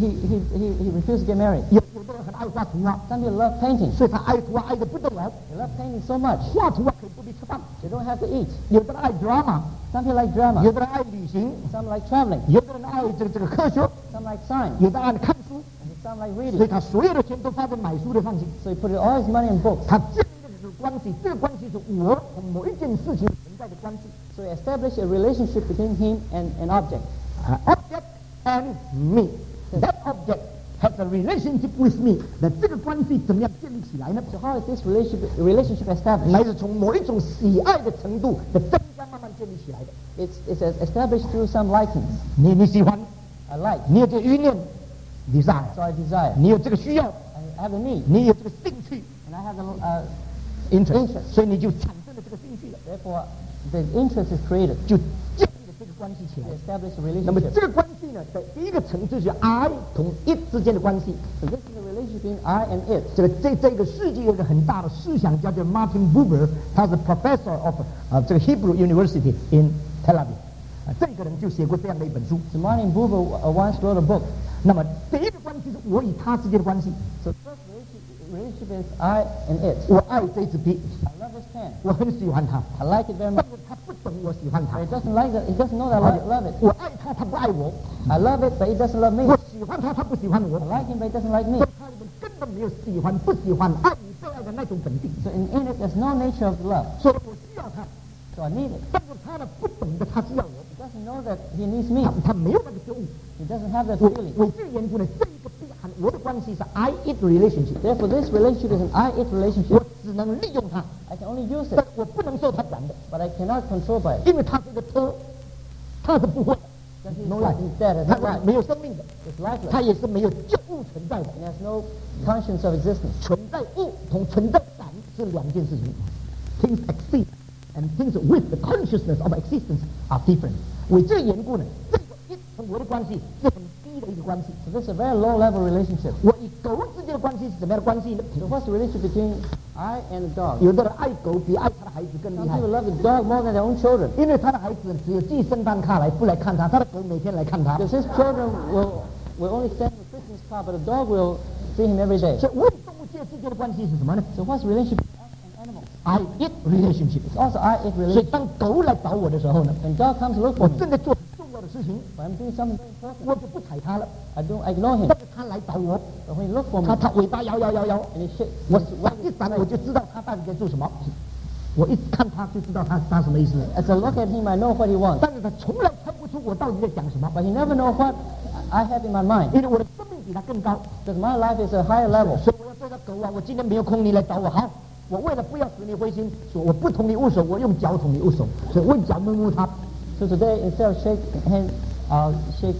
Speaker 2: refuses to get married.
Speaker 1: 有的人很爱画图啊，
Speaker 2: Some people love painting.
Speaker 1: 所以他爱图啊爱得不得了。
Speaker 2: They love painting so much
Speaker 1: 画图啊可以不必吃饭。
Speaker 2: they don't have to eat.
Speaker 1: 有的人爱 drama，
Speaker 2: Some people like drama.
Speaker 1: 有的人爱旅行，
Speaker 2: Some like traveling.
Speaker 1: 有的人爱这个科学，
Speaker 2: Some like science.
Speaker 1: 有的爱看书，
Speaker 2: And some like
Speaker 1: 所以
Speaker 2: reading.
Speaker 1: 他所有的钱都花在买书的上去。
Speaker 2: So he put all his money in books.
Speaker 1: 他建立的这个关系，这个关系是我和某一件事情存在的关系。
Speaker 2: So he established a relationship between him and an object.
Speaker 1: Object and me. That object has a relationship with me. 那这个关系怎么样建立起来呢？
Speaker 2: So how is this relationship established?
Speaker 1: 乃是从某一种喜爱的程度的增加慢慢建立起来的。
Speaker 2: It's established through some likings.
Speaker 1: 你喜欢，
Speaker 2: I like,
Speaker 1: 你有这个欲念 desire，
Speaker 2: so I desire.
Speaker 1: 你有这个需要，
Speaker 2: I have a need,
Speaker 1: 你有这个兴趣
Speaker 2: and I have the
Speaker 1: interest，
Speaker 2: interest.
Speaker 1: 所以你就产生了这个兴趣了，
Speaker 2: Therefore, the interest is created
Speaker 1: 就建立了这个关系起来
Speaker 2: to。establish a
Speaker 1: 那么
Speaker 2: relationship.
Speaker 1: 这个关系呢，在第一个层次是 I 同 it 之间的关系。
Speaker 2: So this is the relationship between I and it.
Speaker 1: 这个世界有一个很大的思想家叫 Martin Buber， 他是 professor of 这个 Hebrew University in Tel Aviv。这个人就写过这样的一本书。
Speaker 2: So Martin Buber once wrote a book.
Speaker 1: 那么第一个关系是我与他之间的关系。
Speaker 2: So first relationship is I and it.
Speaker 1: 我爱这支笔，
Speaker 2: I love this pen.
Speaker 1: 我很喜欢它，
Speaker 2: I like it very
Speaker 1: 但
Speaker 2: much.
Speaker 1: 是他不懂我喜欢它
Speaker 2: But。it doesn't like that. It doesn't know that I love it.
Speaker 1: 我爱他，他不爱我；
Speaker 2: I love it, but it doesn't love me.
Speaker 1: 我喜欢他，他不喜欢我。
Speaker 2: I like him, but it doesn't like me.
Speaker 1: 所以它里面根本没有喜欢不喜欢、爱与被爱的那种本定。
Speaker 2: So in it, there's no nature of love.
Speaker 1: 所以我需要他，
Speaker 2: So I need it.
Speaker 1: 但是他呢不懂得他需要我，
Speaker 2: He doesn't know that he needs me.
Speaker 1: 他没有那个觉悟。
Speaker 2: He doesn't have that
Speaker 1: 我
Speaker 2: feeling.
Speaker 1: 为这个缘故呢，这一个必和我的关系是 I-it relationship，
Speaker 2: Therefore, this relationship is an I-it
Speaker 1: 我
Speaker 2: relationship.
Speaker 1: 只能利用它，
Speaker 2: I can only use
Speaker 1: 但
Speaker 2: it,
Speaker 1: 我不能受他管的，
Speaker 2: but I cannot control by it.
Speaker 1: 因为他是个车，他是不活的
Speaker 2: Because he's
Speaker 1: ，no
Speaker 2: dead.
Speaker 1: life，
Speaker 2: He's dead.
Speaker 1: 他
Speaker 2: Has
Speaker 1: 是
Speaker 2: no life.
Speaker 1: 没有生命的，
Speaker 2: It's lifeless.
Speaker 1: 他也是没有觉悟存在的。
Speaker 2: And has no conscience of existence.
Speaker 1: 存在物同存在感是两件事情。Things exist and things with the consciousness of existence are different。为这个缘故呢，这个一和我的关系是很低的一个关系。
Speaker 2: So this is a very low-level relationship.
Speaker 1: 我与狗之间的关系是怎么样的关系呢？
Speaker 2: So what's the relationship between I and the dog?
Speaker 1: 有的人爱狗比爱他的孩子更厉
Speaker 2: Some
Speaker 1: 害，
Speaker 2: people love the dog more than their own children.
Speaker 1: 因为他的孩子只有寄圣诞卡来不来看他，他的狗每天来看他。
Speaker 2: Because his children will only send him a Christmas card, but the dog will see him every day.
Speaker 1: 所以我与动物界之间的关系是什么呢
Speaker 2: So what's the relationship between us and animals?
Speaker 1: ？I-it relationship。
Speaker 2: It's also I-it
Speaker 1: 所以
Speaker 2: relationship.
Speaker 1: 当狗来找我的时候呢，
Speaker 2: When dog comes to look
Speaker 1: 我
Speaker 2: for me,
Speaker 1: 正在做很重要的事情，
Speaker 2: when I'm doing something very important,
Speaker 1: 我就不睬他了。
Speaker 2: I don't ignore him.
Speaker 1: 但是他来找我，
Speaker 2: But when he looks for me,
Speaker 1: 他尾巴摇，
Speaker 2: and he shakes,
Speaker 1: 我一闪我就知道他到底在做什么。我一看他就知道他什么意思，
Speaker 2: as I look at him, I know what he wants.
Speaker 1: 但是他从来猜不出我到底在讲什么，
Speaker 2: But he never knows what I have in my mind.
Speaker 1: 因为我的生命比他更高。
Speaker 2: Because my life is a higher level.
Speaker 1: 所以我要对他狗啊，我今天没有空，你来找我。好，我为了不要使你灰心，说我不同你握手，我用脚同你握手，所以我用脚摸摸他。
Speaker 2: So today, instead of shake hand, I'll shake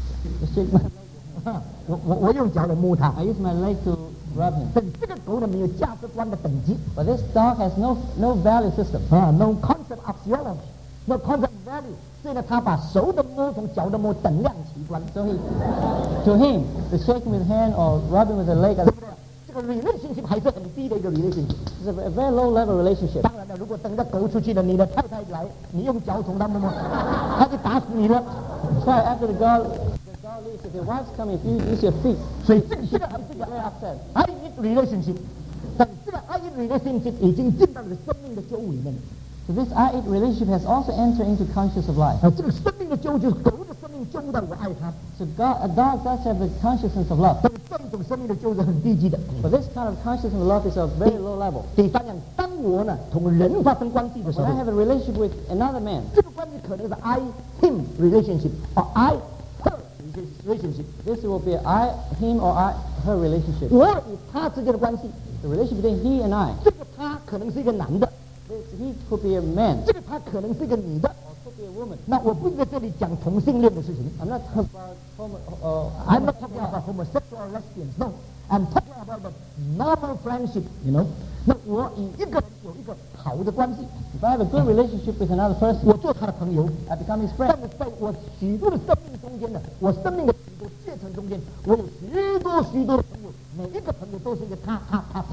Speaker 2: my leg.
Speaker 1: 我用脚来摸他。
Speaker 2: I use my leg to rub him.
Speaker 1: 但这个狗呢，没有价值观的等级
Speaker 2: But this dog has no value system.
Speaker 1: ，no concept of theology，no concept of value。所以呢，他把手的摸同脚的摸等量齐观，
Speaker 2: So to him, to shake him with the hand or rub him with the leg,
Speaker 1: 对不对？这个 relationship 还是很低的一个 relationship。
Speaker 2: is a very low level relationship.
Speaker 1: 当然了，如果等着狗出去了，你的太太来，你用脚从他摸摸，他就打死你了。
Speaker 2: Try after the dog leaves if your wife's coming, if you use your feet,
Speaker 1: 所以这个
Speaker 2: you're very upset.
Speaker 1: I need relationship， 但是这个 I need relationship 已经进到你的生命的觉悟里面了。
Speaker 2: So this I eat relationship has also entered into conscious of life.
Speaker 1: 这个生命的觉悟就是狗的生命觉悟到我爱它，
Speaker 2: So a dog does have the consciousness of love.
Speaker 1: 但是这一种生命的觉悟是很低级的。
Speaker 2: But this kind of consciousness of love is a very low level.
Speaker 1: 第三样，当我呢同人发生关系的时
Speaker 2: When
Speaker 1: 候
Speaker 2: I，have a relationship with another man,
Speaker 1: 这个关系可能是 I him relationship 或 I her relationship，
Speaker 2: this will be I, him, or her relationship.
Speaker 1: 我与他之间的关系，
Speaker 2: The relationship between he and I.
Speaker 1: 这个他可能是一个男的，
Speaker 2: He could be a man,
Speaker 1: 这个他可能是一个女的。
Speaker 2: or could be a woman.
Speaker 1: 那我不是在这里讲同性恋的事情
Speaker 2: I'm not talking about
Speaker 1: ，I'm not talking about homosexual or lesbians. No, I'm talking about the normal friendship. You know， 那我与一个人有一个好的关系，
Speaker 2: If I have a good relationship with another person,
Speaker 1: 我做他的朋友。
Speaker 2: I become his
Speaker 1: 但
Speaker 2: friend.
Speaker 1: 是在我许多的生命中间呢，我生命的许多阶层中间，我有许多的朋友，每一个朋友都是一个他。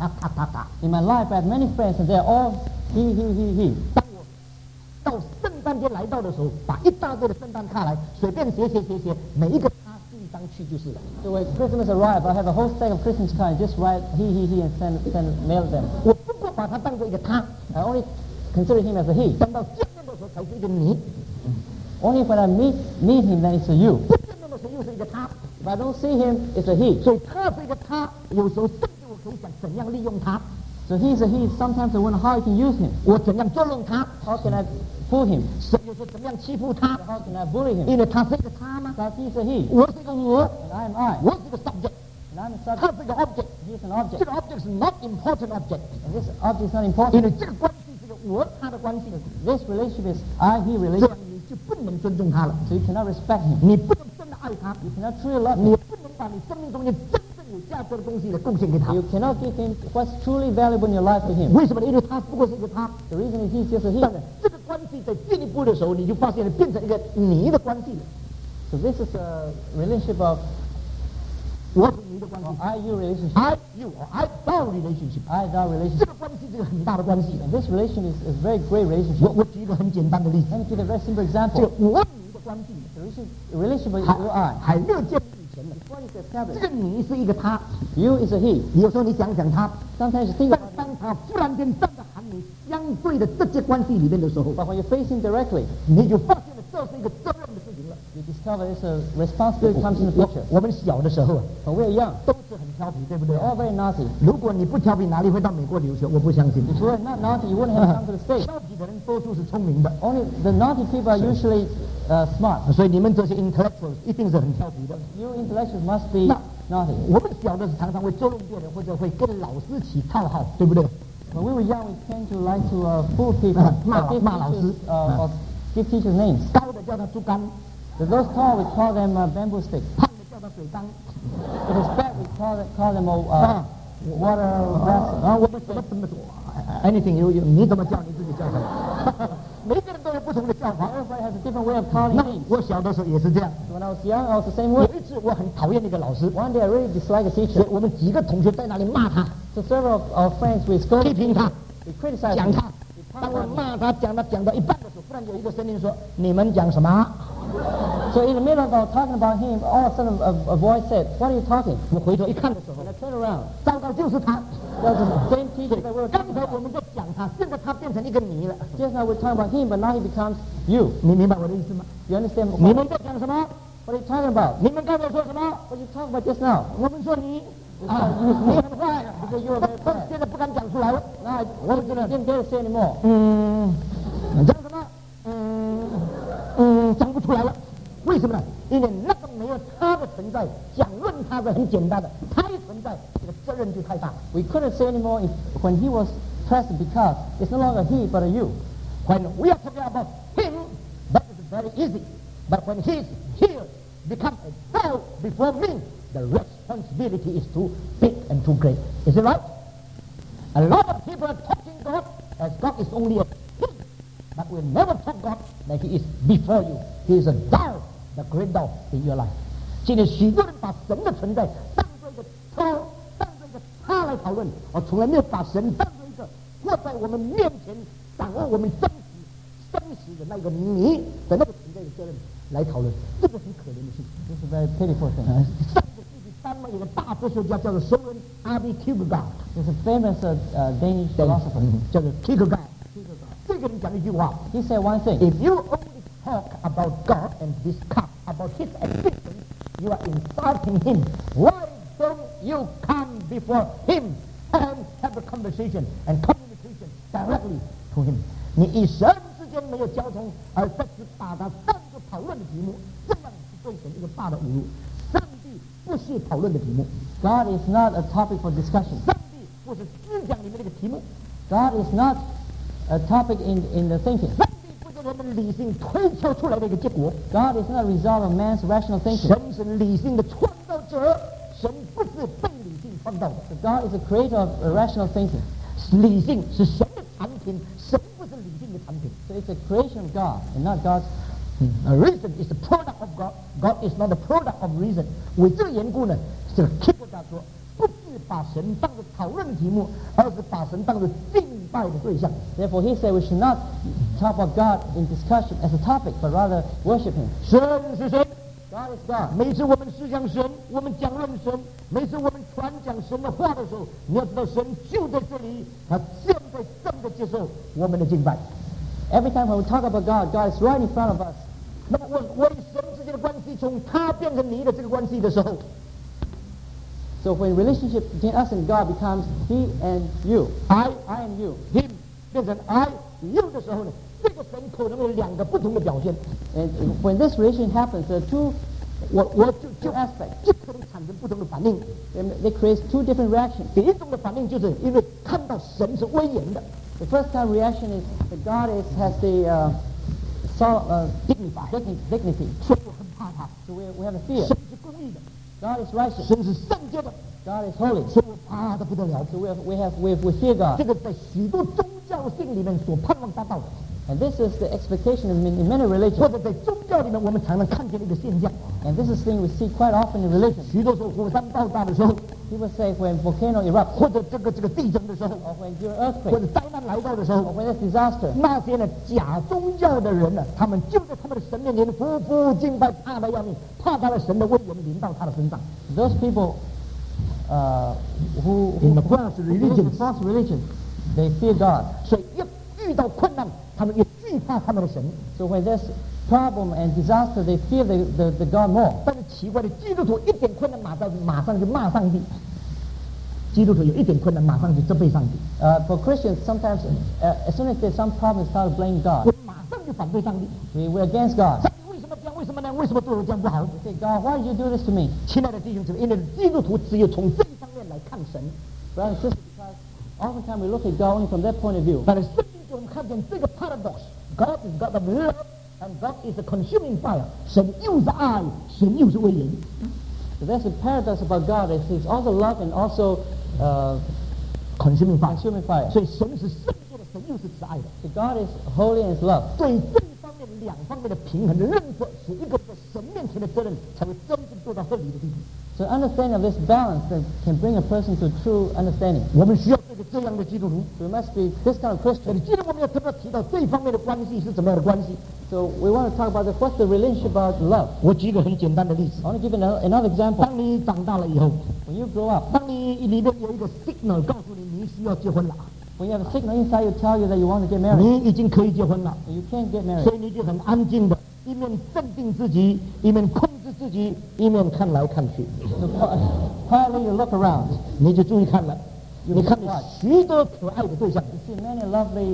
Speaker 2: In my life, I have many friends, and they're all he.
Speaker 1: 当我到圣诞节来到的时候，把一大堆的圣诞卡来，随便写，每一个他寄一张去就是了。
Speaker 2: So when Christmas arrives, I have a whole stack of Christmas cards. Just write he, and mail them.
Speaker 1: 我不过把他当做一个他，
Speaker 2: I only consider him as a he.
Speaker 1: 等到见面的时候才是一个你，
Speaker 2: Only when I meet him, then it's a you.
Speaker 1: 不见面的时候又是一个他。
Speaker 2: If I don't see him, it's a he.
Speaker 1: 所以他是一个他，有时候甚至我可以想怎样利用他，
Speaker 2: So he's a he. Sometimes I wonder how I can use him.
Speaker 1: 我怎样捉弄他，
Speaker 2: How can I fool him?
Speaker 1: 有时候怎么样欺负他，
Speaker 2: How can I bully him?
Speaker 1: 因为他是一个他吗？
Speaker 2: Because he's a he,
Speaker 1: 我是一个我，
Speaker 2: and I am I,
Speaker 1: 我是一个 subject，
Speaker 2: and I'm a
Speaker 1: 他
Speaker 2: subject.
Speaker 1: 是一个 object。
Speaker 2: He's an object,
Speaker 1: 这个 object 是 not important object，
Speaker 2: and this object is not
Speaker 1: 因
Speaker 2: important.
Speaker 1: 为这个关系是个我他的关系，
Speaker 2: This relationship is I, he
Speaker 1: 这
Speaker 2: relationship.
Speaker 1: 样你就不能尊重他了，
Speaker 2: So you cannot respect him.
Speaker 1: 你不能真的爱他，
Speaker 2: You cannot truly love
Speaker 1: 你
Speaker 2: him.
Speaker 1: 不能把你生命中间真正有价值的东西来贡献给他。
Speaker 2: You cannot give him what's truly valuable in your life to him.
Speaker 1: 为什么呢？因为他不过是一个他。
Speaker 2: The reason is he's just a he.
Speaker 1: 当然，这个关系在进一步的时候，你就发现了变成一个你的关系了。
Speaker 2: So this is a relationship of
Speaker 1: 我是你的关系
Speaker 2: I-you relationship,
Speaker 1: ，I you or I thou relationship，
Speaker 2: I-thou
Speaker 1: 这
Speaker 2: relationship.
Speaker 1: 个关系是个很大的关系。
Speaker 2: And this relation is a very great relationship.
Speaker 1: 我举一个很简单的例子，
Speaker 2: Let me give a very simple
Speaker 1: 这个
Speaker 2: example.
Speaker 1: 我你的关系
Speaker 2: The relationship with you
Speaker 1: 还
Speaker 2: I.
Speaker 1: 还没有建立以前呢，
Speaker 2: Before it's
Speaker 1: 这
Speaker 2: established,
Speaker 1: 个你是一个他。
Speaker 2: you is a he.
Speaker 1: 有时候你想想他，
Speaker 2: Sometimes you think
Speaker 1: 但
Speaker 2: about it,
Speaker 1: 当他忽然间站在和你相对的这些关系里面的时候，
Speaker 2: but when you face him directly,
Speaker 1: 你就发现了这是一个责任的事情了。
Speaker 2: you discover it's a responsibility comes in the picture.
Speaker 1: 我们小的时候啊，
Speaker 2: When we're young,
Speaker 1: 都是很调皮，对不对
Speaker 2: we're？all very naughty.
Speaker 1: 如果你不调皮，哪里会到美国留学？我不相信。
Speaker 2: If you were not naughty, you wouldn't have come to the States.
Speaker 1: 调皮的人多数是聪明的，
Speaker 2: Only the naughty people are usually smart.
Speaker 1: 所以你们这些 intellectuals 一定是很调皮的。
Speaker 2: You intellectuals must be naughty.
Speaker 1: 我们小的时候常常会捉弄别人，或者会跟老师起套号，对不对？
Speaker 2: When we were young, we tend to like to fool people, give
Speaker 1: 骂老师
Speaker 2: teachers, or give teachers names.
Speaker 1: 高的叫他竹竿，
Speaker 2: So those tall, we call them bamboo sticks.
Speaker 1: 胖的叫他水缸。
Speaker 2: If it's fat, we call them water vessel.
Speaker 1: 啊，我们什么怎么说 ？Anything 你怎么叫你自己叫什么？每个人都有不同的叫法。
Speaker 2: Everybody has a different way of calling
Speaker 1: 那
Speaker 2: names.
Speaker 1: 我小的时候也是这样。
Speaker 2: When I was young, I was the same
Speaker 1: 有
Speaker 2: way.
Speaker 1: 一次我很讨厌那个老师，
Speaker 2: One day, I really disliked a
Speaker 1: 所
Speaker 2: teacher.
Speaker 1: 以我们几个同学在那里骂他、
Speaker 2: So several of our friends, we
Speaker 1: 批
Speaker 2: scolded
Speaker 1: 评
Speaker 2: him,
Speaker 1: 他、
Speaker 2: we criticized
Speaker 1: 讲
Speaker 2: him.
Speaker 1: 他。当我骂他、讲到一半的时候，忽然有一个声音说：“你们讲什么？”
Speaker 2: So in the middle of talking about him, all of a sudden a voice said, "What are you talking?"
Speaker 1: 我回头一看的时候
Speaker 2: And，I turned around.
Speaker 1: 糟糕，就是他。
Speaker 2: That was the same teacher that we were
Speaker 1: 刚
Speaker 2: talking
Speaker 1: 才
Speaker 2: about.
Speaker 1: 我们在讲他，现在他变成一个你了。
Speaker 2: Just now we're talking about him, but now he becomes you.
Speaker 1: 你明白我的意思吗？
Speaker 2: You understand
Speaker 1: 你
Speaker 2: what
Speaker 1: 们在讲什么？
Speaker 2: are you talking about?
Speaker 1: 你们刚才说什么？
Speaker 2: What are you talking about just now?
Speaker 1: 我们说你啊，你很坏，
Speaker 2: Because you were very bad.
Speaker 1: 现在不敢讲出来了。
Speaker 2: Now I didn't dare to say anymore.
Speaker 1: 讲什么？讲不出来了。为什么呢？因为那个没有他的存在，讲论他是很简单的，他一存在，这个责任就太大。
Speaker 2: We couldn't say anymore when he was present because it's no longer he but a you.
Speaker 1: When we are talking about him, that is very easy. But when he is here, become a thou before me, the responsibility is too big and too great. Is it right? A lot of people are talking God as God is only a he, but we never talk God that he is before you. He is a thou, the great thou in your life. 今天许多人把神的存在当做一个他来讨论，而从来没有把神当做一个活在我们面前掌握我们生死的那个你的那个存在的责任来讨论，这个很可怜的事。
Speaker 2: This is a very pitiful thing.
Speaker 1: 上个世纪丹麦有个大哲学家叫做熟人阿比 Kierkegaard，
Speaker 2: There's a famous Danish philosopher.
Speaker 1: 叫做 Kierkegaard。这个人讲一句话
Speaker 2: He said one thing.
Speaker 1: ：If you only talk about God and discuss about His existence, you are insulting Him. Why don't you come before Him and have a conversation and communication directly to Him? 你与神之间没有交通，而再去把它当作讨论的题目，这样是对神一个大的侮辱。上帝不是讨论的题目，
Speaker 2: God is not a topic for discussion.
Speaker 1: 上帝不是思想里面那个题目，
Speaker 2: God is not a topic in the thinking.
Speaker 1: 上帝不是人们理性推敲出来的一个结果。
Speaker 2: God is not a result of man's rational thinking.
Speaker 1: 神是理性的创造者，神不是被理性创造的。
Speaker 2: God is a creator of rational thinking.
Speaker 1: 理性是神的产品，神不是理性的产品。
Speaker 2: So it's a creation of God and not God's.
Speaker 1: A reason is the product of God. God is not the product of reason. 为这个缘故呢，这个 Kierkegaard 说，不是把神当作讨论题目，而是把神当作敬拜的对象。
Speaker 2: Therefore, he said we should not talk about God in discussion as a topic, but rather worship Him.
Speaker 1: 神是神，
Speaker 2: God is God.
Speaker 1: 每次我们思想神，我们讲论神，每次我们传讲神的话的时候，你要知道神就在这里，他现在正在接受我们的敬拜。
Speaker 2: Every time when we talk about God, God is right in front of us.
Speaker 1: 那么我与神之间的关系从他变成你的这个关系的时候，
Speaker 2: So when relationship between us and God becomes He and you, I and you,
Speaker 1: him 变成 I you 的时候呢，这个神可能有两个不同的表现。
Speaker 2: and when this relation happens, there are two
Speaker 1: 我就
Speaker 2: aspects.
Speaker 1: 就可能产生不同的反应。
Speaker 2: They create two different reactions.
Speaker 1: 第一种的反应就是因为看到神是威严的
Speaker 2: The first kind of reaction is that God has the dignity.
Speaker 1: 所以我很怕他。
Speaker 2: So we have a fear.
Speaker 1: 神是公义的，
Speaker 2: God is righteous.
Speaker 1: 神是圣洁的，
Speaker 2: God is holy.
Speaker 1: 所以我怕得不得了。
Speaker 2: So we fear God.
Speaker 1: 这个在许多宗教性里面所盼望达到的，
Speaker 2: And this is the expectation in many
Speaker 1: 或
Speaker 2: religions.
Speaker 1: 者在宗教里面我们常常看见的一个现象。
Speaker 2: And this is thing we see quite often in religion.
Speaker 1: 许多时候火山爆炸的时候，
Speaker 2: People say when volcano erupts,
Speaker 1: 或者这个地震的时候，
Speaker 2: or when during
Speaker 1: 或
Speaker 2: earthquake,
Speaker 1: 者灾难来到的时
Speaker 2: or
Speaker 1: 候，
Speaker 2: when there's disaster,
Speaker 1: 那些呢假宗教的人呢，他们就在他们的神面前匍匐敬拜，怕得要命，怕他的神的威严临到他的身上。
Speaker 2: those people who
Speaker 1: In the false
Speaker 2: believe in
Speaker 1: religions.
Speaker 2: false religion, they fear God.
Speaker 1: 所以一遇到困难，他们也惧怕他们的神。
Speaker 2: So when there's problem and disaster, they fear the God more.
Speaker 1: 但是奇怪的，基督徒一点困难马上就骂上帝。基督徒有一点困难，马上就责备上帝。
Speaker 2: For Christians, sometimes as soon as there's some problem, they start to blame
Speaker 1: 我
Speaker 2: God.
Speaker 1: 马上就反对上帝。
Speaker 2: We're against God.
Speaker 1: 上帝为什么这样？为什么那样？为什么对我这样不好？
Speaker 2: We say, God, why did you do this to me?
Speaker 1: 亲爱的弟兄姊妹，因为基督徒只有从这一方面来看神。
Speaker 2: Brothers and sisters, because oftentimes we look at God only from that point of view.
Speaker 1: 但是圣经给我们看见这个 paradox。God is God of love, and God is a consuming fire。神又是爱，神又是威严。
Speaker 2: So that's the paradox about God. He's also love and also
Speaker 1: consuming fire。
Speaker 2: consuming fire.
Speaker 1: 所以神是圣洁的，神又是慈爱的。
Speaker 2: So God is holy and is love.
Speaker 1: 对这一方面两方面的平衡的认识，使一个在神面前的责任才会真正做到合理的地步。
Speaker 2: So understanding of this balance that can bring a person to true understanding.
Speaker 1: 我们需要这样的基督徒。
Speaker 2: We must be this kind of
Speaker 1: 所
Speaker 2: Christian.
Speaker 1: 以，既然我们要特别提到这一方面的关系是怎么样的关系，
Speaker 2: So we want to talk about what's the relationship about love.
Speaker 1: 我举一个很简单的例子。
Speaker 2: I want to give another example.
Speaker 1: 当你长大了以后，
Speaker 2: When you grow up,
Speaker 1: 当你里面有一个 signal 告诉你需要结婚了，
Speaker 2: when you have a signal inside you tell you that you want to get married,
Speaker 1: 你已经可以结婚了，
Speaker 2: you can't get married.
Speaker 1: 所以你就很安静的，一面镇定自己，一面控制自己，一面看来看去，
Speaker 2: So quietly you look around.
Speaker 1: 你就注意看了，你看了许多可爱的对象，
Speaker 2: You see many lovely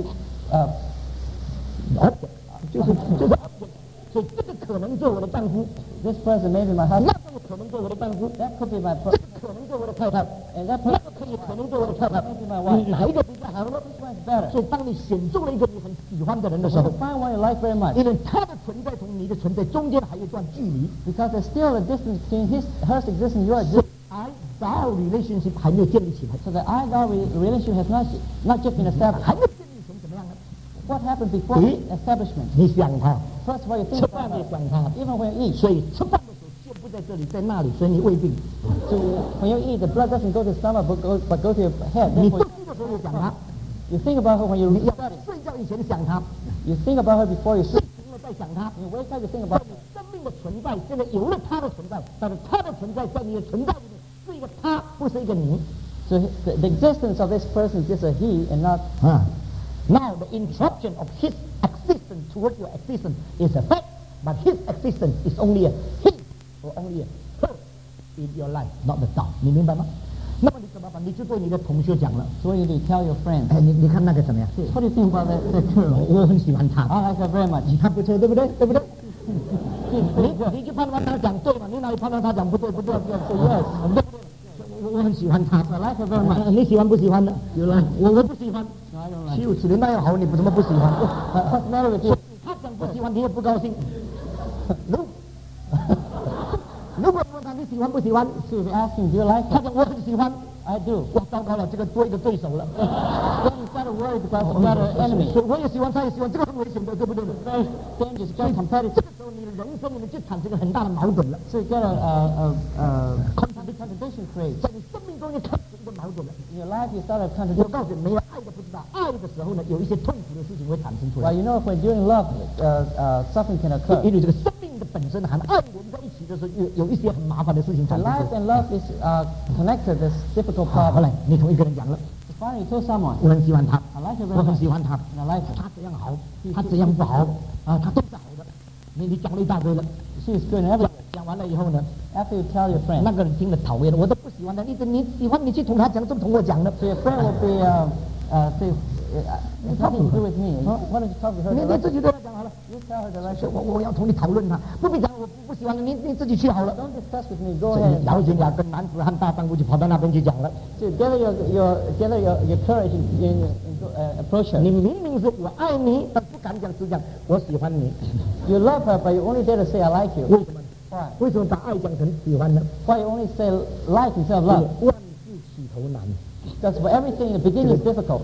Speaker 1: 就是 object， 所以这个可能做我的丈夫，
Speaker 2: this person may be my
Speaker 1: 那
Speaker 2: husband,
Speaker 1: 个可能做我的丈夫，
Speaker 2: that could be my
Speaker 1: 这个可能做我的太太，
Speaker 2: and that
Speaker 1: 那
Speaker 2: person
Speaker 1: 个可能做我的太太，
Speaker 2: may be my wife.
Speaker 1: 哪一个比较好呢？
Speaker 2: Which one is better?
Speaker 1: 所以当你选中了一个你很喜欢的人的时
Speaker 2: When
Speaker 1: 候
Speaker 2: you，find one you like very much,
Speaker 1: 因为他的存在同你的存在中间还有一段距离，
Speaker 2: because there's still a distance between her existence and your existence.
Speaker 1: I thou relationship 还没有建立起来，
Speaker 2: So the I-God relationship has not just been established.
Speaker 1: 还没有建立成怎么样呢？
Speaker 2: What happened before establishment?
Speaker 1: 你想他，
Speaker 2: First of all, you
Speaker 1: 吃
Speaker 2: think
Speaker 1: 饭
Speaker 2: about
Speaker 1: 也
Speaker 2: it.
Speaker 1: 想他，
Speaker 2: Even when you eat,
Speaker 1: 所以吃饭的时候血不在这里，在那里，所以你胃病。
Speaker 2: so when you eat, the blood doesn't go to the stomach but go to your head.
Speaker 1: 你
Speaker 2: Therefore,
Speaker 1: 读书的时候也想他，
Speaker 2: you think about her when you
Speaker 1: 你要
Speaker 2: study.
Speaker 1: 睡觉以前想他，
Speaker 2: You think about her before you
Speaker 1: 睡
Speaker 2: sleep.
Speaker 1: 醒了在想他，
Speaker 2: You wake up, you think
Speaker 1: 在
Speaker 2: about
Speaker 1: 你
Speaker 2: her.
Speaker 1: 生命的存在，现在有了他的存在，但是他的存在在你的存在里面是一个他，不是一个你。
Speaker 2: So the existence of this person is just a he and not.
Speaker 1: Now the interruption of his existence towards your existence is a fact, but his existence is only a he or only a her in your life, not the dog. 你明白吗？那么你怎么办？你就对你的同学讲了。
Speaker 2: So you tell your friends.
Speaker 1: 哎，你看那个怎么样？
Speaker 2: What do you think about that girl?
Speaker 1: 我很喜欢他，
Speaker 2: I like her very much.
Speaker 1: 他不错，对不对？对不对？你就判断他讲对嘛？你哪里判断他讲不对？不对，不对，说 yes，对不对？我很喜欢他
Speaker 2: I like her very much.
Speaker 1: 你喜欢不喜欢呢？有了，我不喜欢。
Speaker 2: No, I don't like.
Speaker 1: 岂有此理！那样好，你不怎么不喜欢？
Speaker 2: What's the matter with you?
Speaker 1: 他讲不喜欢，你也不高兴。如果问他你喜欢不喜欢，
Speaker 2: So if you ask him, do you like
Speaker 1: 他
Speaker 2: her?
Speaker 1: 讲我很喜欢。
Speaker 2: I do.
Speaker 1: 哇，糟糕了，这个多一个对手了。
Speaker 2: Then you start to worry because you've got an enemy.
Speaker 1: 所以我也喜欢，他也喜欢，这个很危险的，对不对？
Speaker 2: Very dangerous, very
Speaker 1: 这
Speaker 2: competitive.
Speaker 1: 个时候你的人生里面就产生了很大的矛盾了。
Speaker 2: So you get a contradiction created.
Speaker 1: 在你生命中就开始一个矛盾了。
Speaker 2: In your life, you start a
Speaker 1: 我
Speaker 2: contradiction.
Speaker 1: 告诉你，没有爱的不知道，爱的时候呢，有一些痛苦的事情会产生出来
Speaker 2: Well,。you know, when during love, suffering can occur.
Speaker 1: 因为这个生命的本身和爱连在一起的时候，有一些很麻烦的事情产
Speaker 2: The
Speaker 1: 生出
Speaker 2: life
Speaker 1: 来。
Speaker 2: and love is connected. This difficult
Speaker 1: 好，后
Speaker 2: problem.
Speaker 1: 来你同一个人讲了，
Speaker 2: Finally, you told someone,
Speaker 1: 我很喜欢他，
Speaker 2: I like her
Speaker 1: 我
Speaker 2: very
Speaker 1: 很
Speaker 2: much.
Speaker 1: 喜欢他，
Speaker 2: And I like her.
Speaker 1: 他怎样好，他怎样不好啊，他都是好的。你讲了一大堆了，
Speaker 2: She is good in everything.
Speaker 1: 讲完了以后呢，
Speaker 2: After you tell your friend,
Speaker 1: 那个人听了讨厌了，我都不喜欢他，你喜欢你去同他讲，怎么同我讲呢？
Speaker 2: so your friend will be say, it's nothing to do with me. Why don't you talk to her
Speaker 1: 你
Speaker 2: directly?
Speaker 1: 自己对他讲好了，
Speaker 2: You tell her
Speaker 1: 是
Speaker 2: directly.
Speaker 1: 我要同你讨论他，不必讲我不喜欢你，你自己去好了。
Speaker 2: Don't discuss with me. Go
Speaker 1: 所以
Speaker 2: ahead.
Speaker 1: 姚金雅跟男子汉大丈夫就跑到那边去讲了。
Speaker 2: So gather your courage and approach her.
Speaker 1: 你明明是我爱你，但不敢讲，只讲我喜欢你。
Speaker 2: You love her, but you only dare to say I like you.
Speaker 1: 为什么？
Speaker 2: Why?
Speaker 1: 为什么把爱讲成喜欢呢？
Speaker 2: Why you only say like instead of love?
Speaker 1: 万事起头难。
Speaker 2: Because for everything, the beginning is difficult.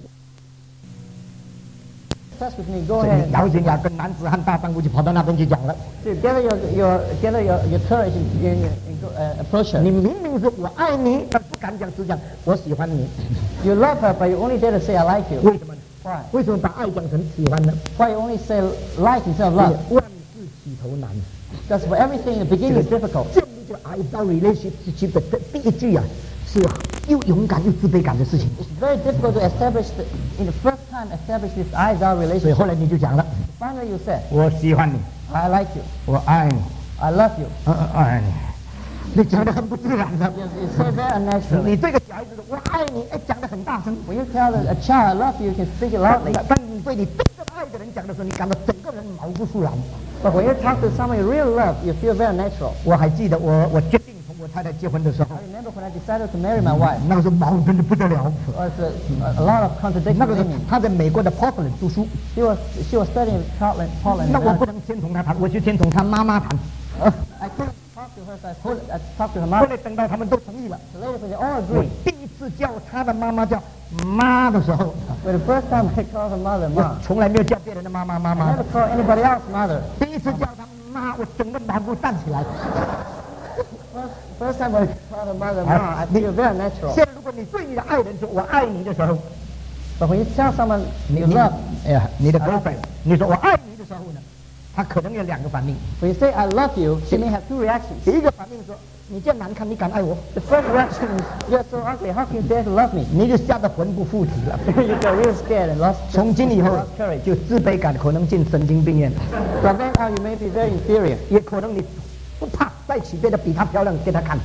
Speaker 2: Discuss with me. Go
Speaker 1: 所以
Speaker 2: ahead.
Speaker 1: 姚金雅跟男子汉大丈夫就跑到那边去讲了。
Speaker 2: So gather your courage and go, approach her.
Speaker 1: 你明明是我爱你，但不敢讲，只讲我喜欢你。
Speaker 2: You love her, but you only dare to say I like you.
Speaker 1: 为什么？
Speaker 2: Why?
Speaker 1: 为什么把爱讲成喜欢呢？
Speaker 2: Why you only say like instead of love?
Speaker 1: 万事起头难。
Speaker 2: Because for everything, the beginning is difficult.
Speaker 1: 建立这个 I love relationship 的第一句啊，是又勇敢又自卑感的事情。
Speaker 2: It's very difficult to establish, in the first time, establish this I-thou
Speaker 1: 所以
Speaker 2: relationship.
Speaker 1: 后来你就讲了，
Speaker 2: Finally, you said,
Speaker 1: 我喜欢你，
Speaker 2: I like you.
Speaker 1: 我爱你，
Speaker 2: I love you.
Speaker 1: 爱你。你讲得很不自然的。
Speaker 2: You say very unnaturally.
Speaker 1: 你对个小孩子说我爱你，哎，讲得很大声。
Speaker 2: When you tell a child I love you, you can speak it loudly.
Speaker 1: 但你对你真正爱的人讲的时候，你感到整个人毛骨悚然。
Speaker 2: But when you talk to someone you really love, you feel very natural.
Speaker 1: 我还记得我决定同我太太结婚的时候，
Speaker 2: I remember when I decided to marry my wife,
Speaker 1: 那个时候矛盾的不得了。
Speaker 2: there was a lot of contradiction
Speaker 1: 那个时
Speaker 2: in
Speaker 1: 候
Speaker 2: me.
Speaker 1: 她在美国的 Portland 读书，
Speaker 2: She was studying Portland.
Speaker 1: 那我不能先同她谈，我就先同她妈妈谈。
Speaker 2: I couldn't talk to her, so I talked to her
Speaker 1: 后
Speaker 2: mother.
Speaker 1: 来等到他们都同意了，
Speaker 2: So later, when they all
Speaker 1: 我
Speaker 2: agreed,
Speaker 1: 第一次叫她的妈妈叫妈的时候，
Speaker 2: for the first time I called her mother
Speaker 1: 我
Speaker 2: mom.
Speaker 1: 从来没有叫别人的妈妈妈
Speaker 2: I
Speaker 1: 妈
Speaker 2: never。called anybody else mother.
Speaker 1: 第一次叫她妈，我整个毛骨站起来。
Speaker 2: First time I called her mother mom, I feel very natural.
Speaker 1: 现在如果你对你的爱人说我爱你的时候，
Speaker 2: But when you tell someone you love,
Speaker 1: 哎呀，你的 girlfriend，你说我爱你的时候呢，他可能有两个反应。
Speaker 2: when you say I love you, she may have two reactions.
Speaker 1: 第一个反应说你这样难看，你敢爱我？
Speaker 2: The first reaction is, you're so ugly, how can you dare to love me?
Speaker 1: 你就吓得魂不附体了。
Speaker 2: You got real scared and lost
Speaker 1: 从今以后
Speaker 2: courage.
Speaker 1: 就自卑感可能进神经病院，
Speaker 2: From then on, you may be very inferior.
Speaker 1: 也可能你不怕再娶别的比她漂亮给她看。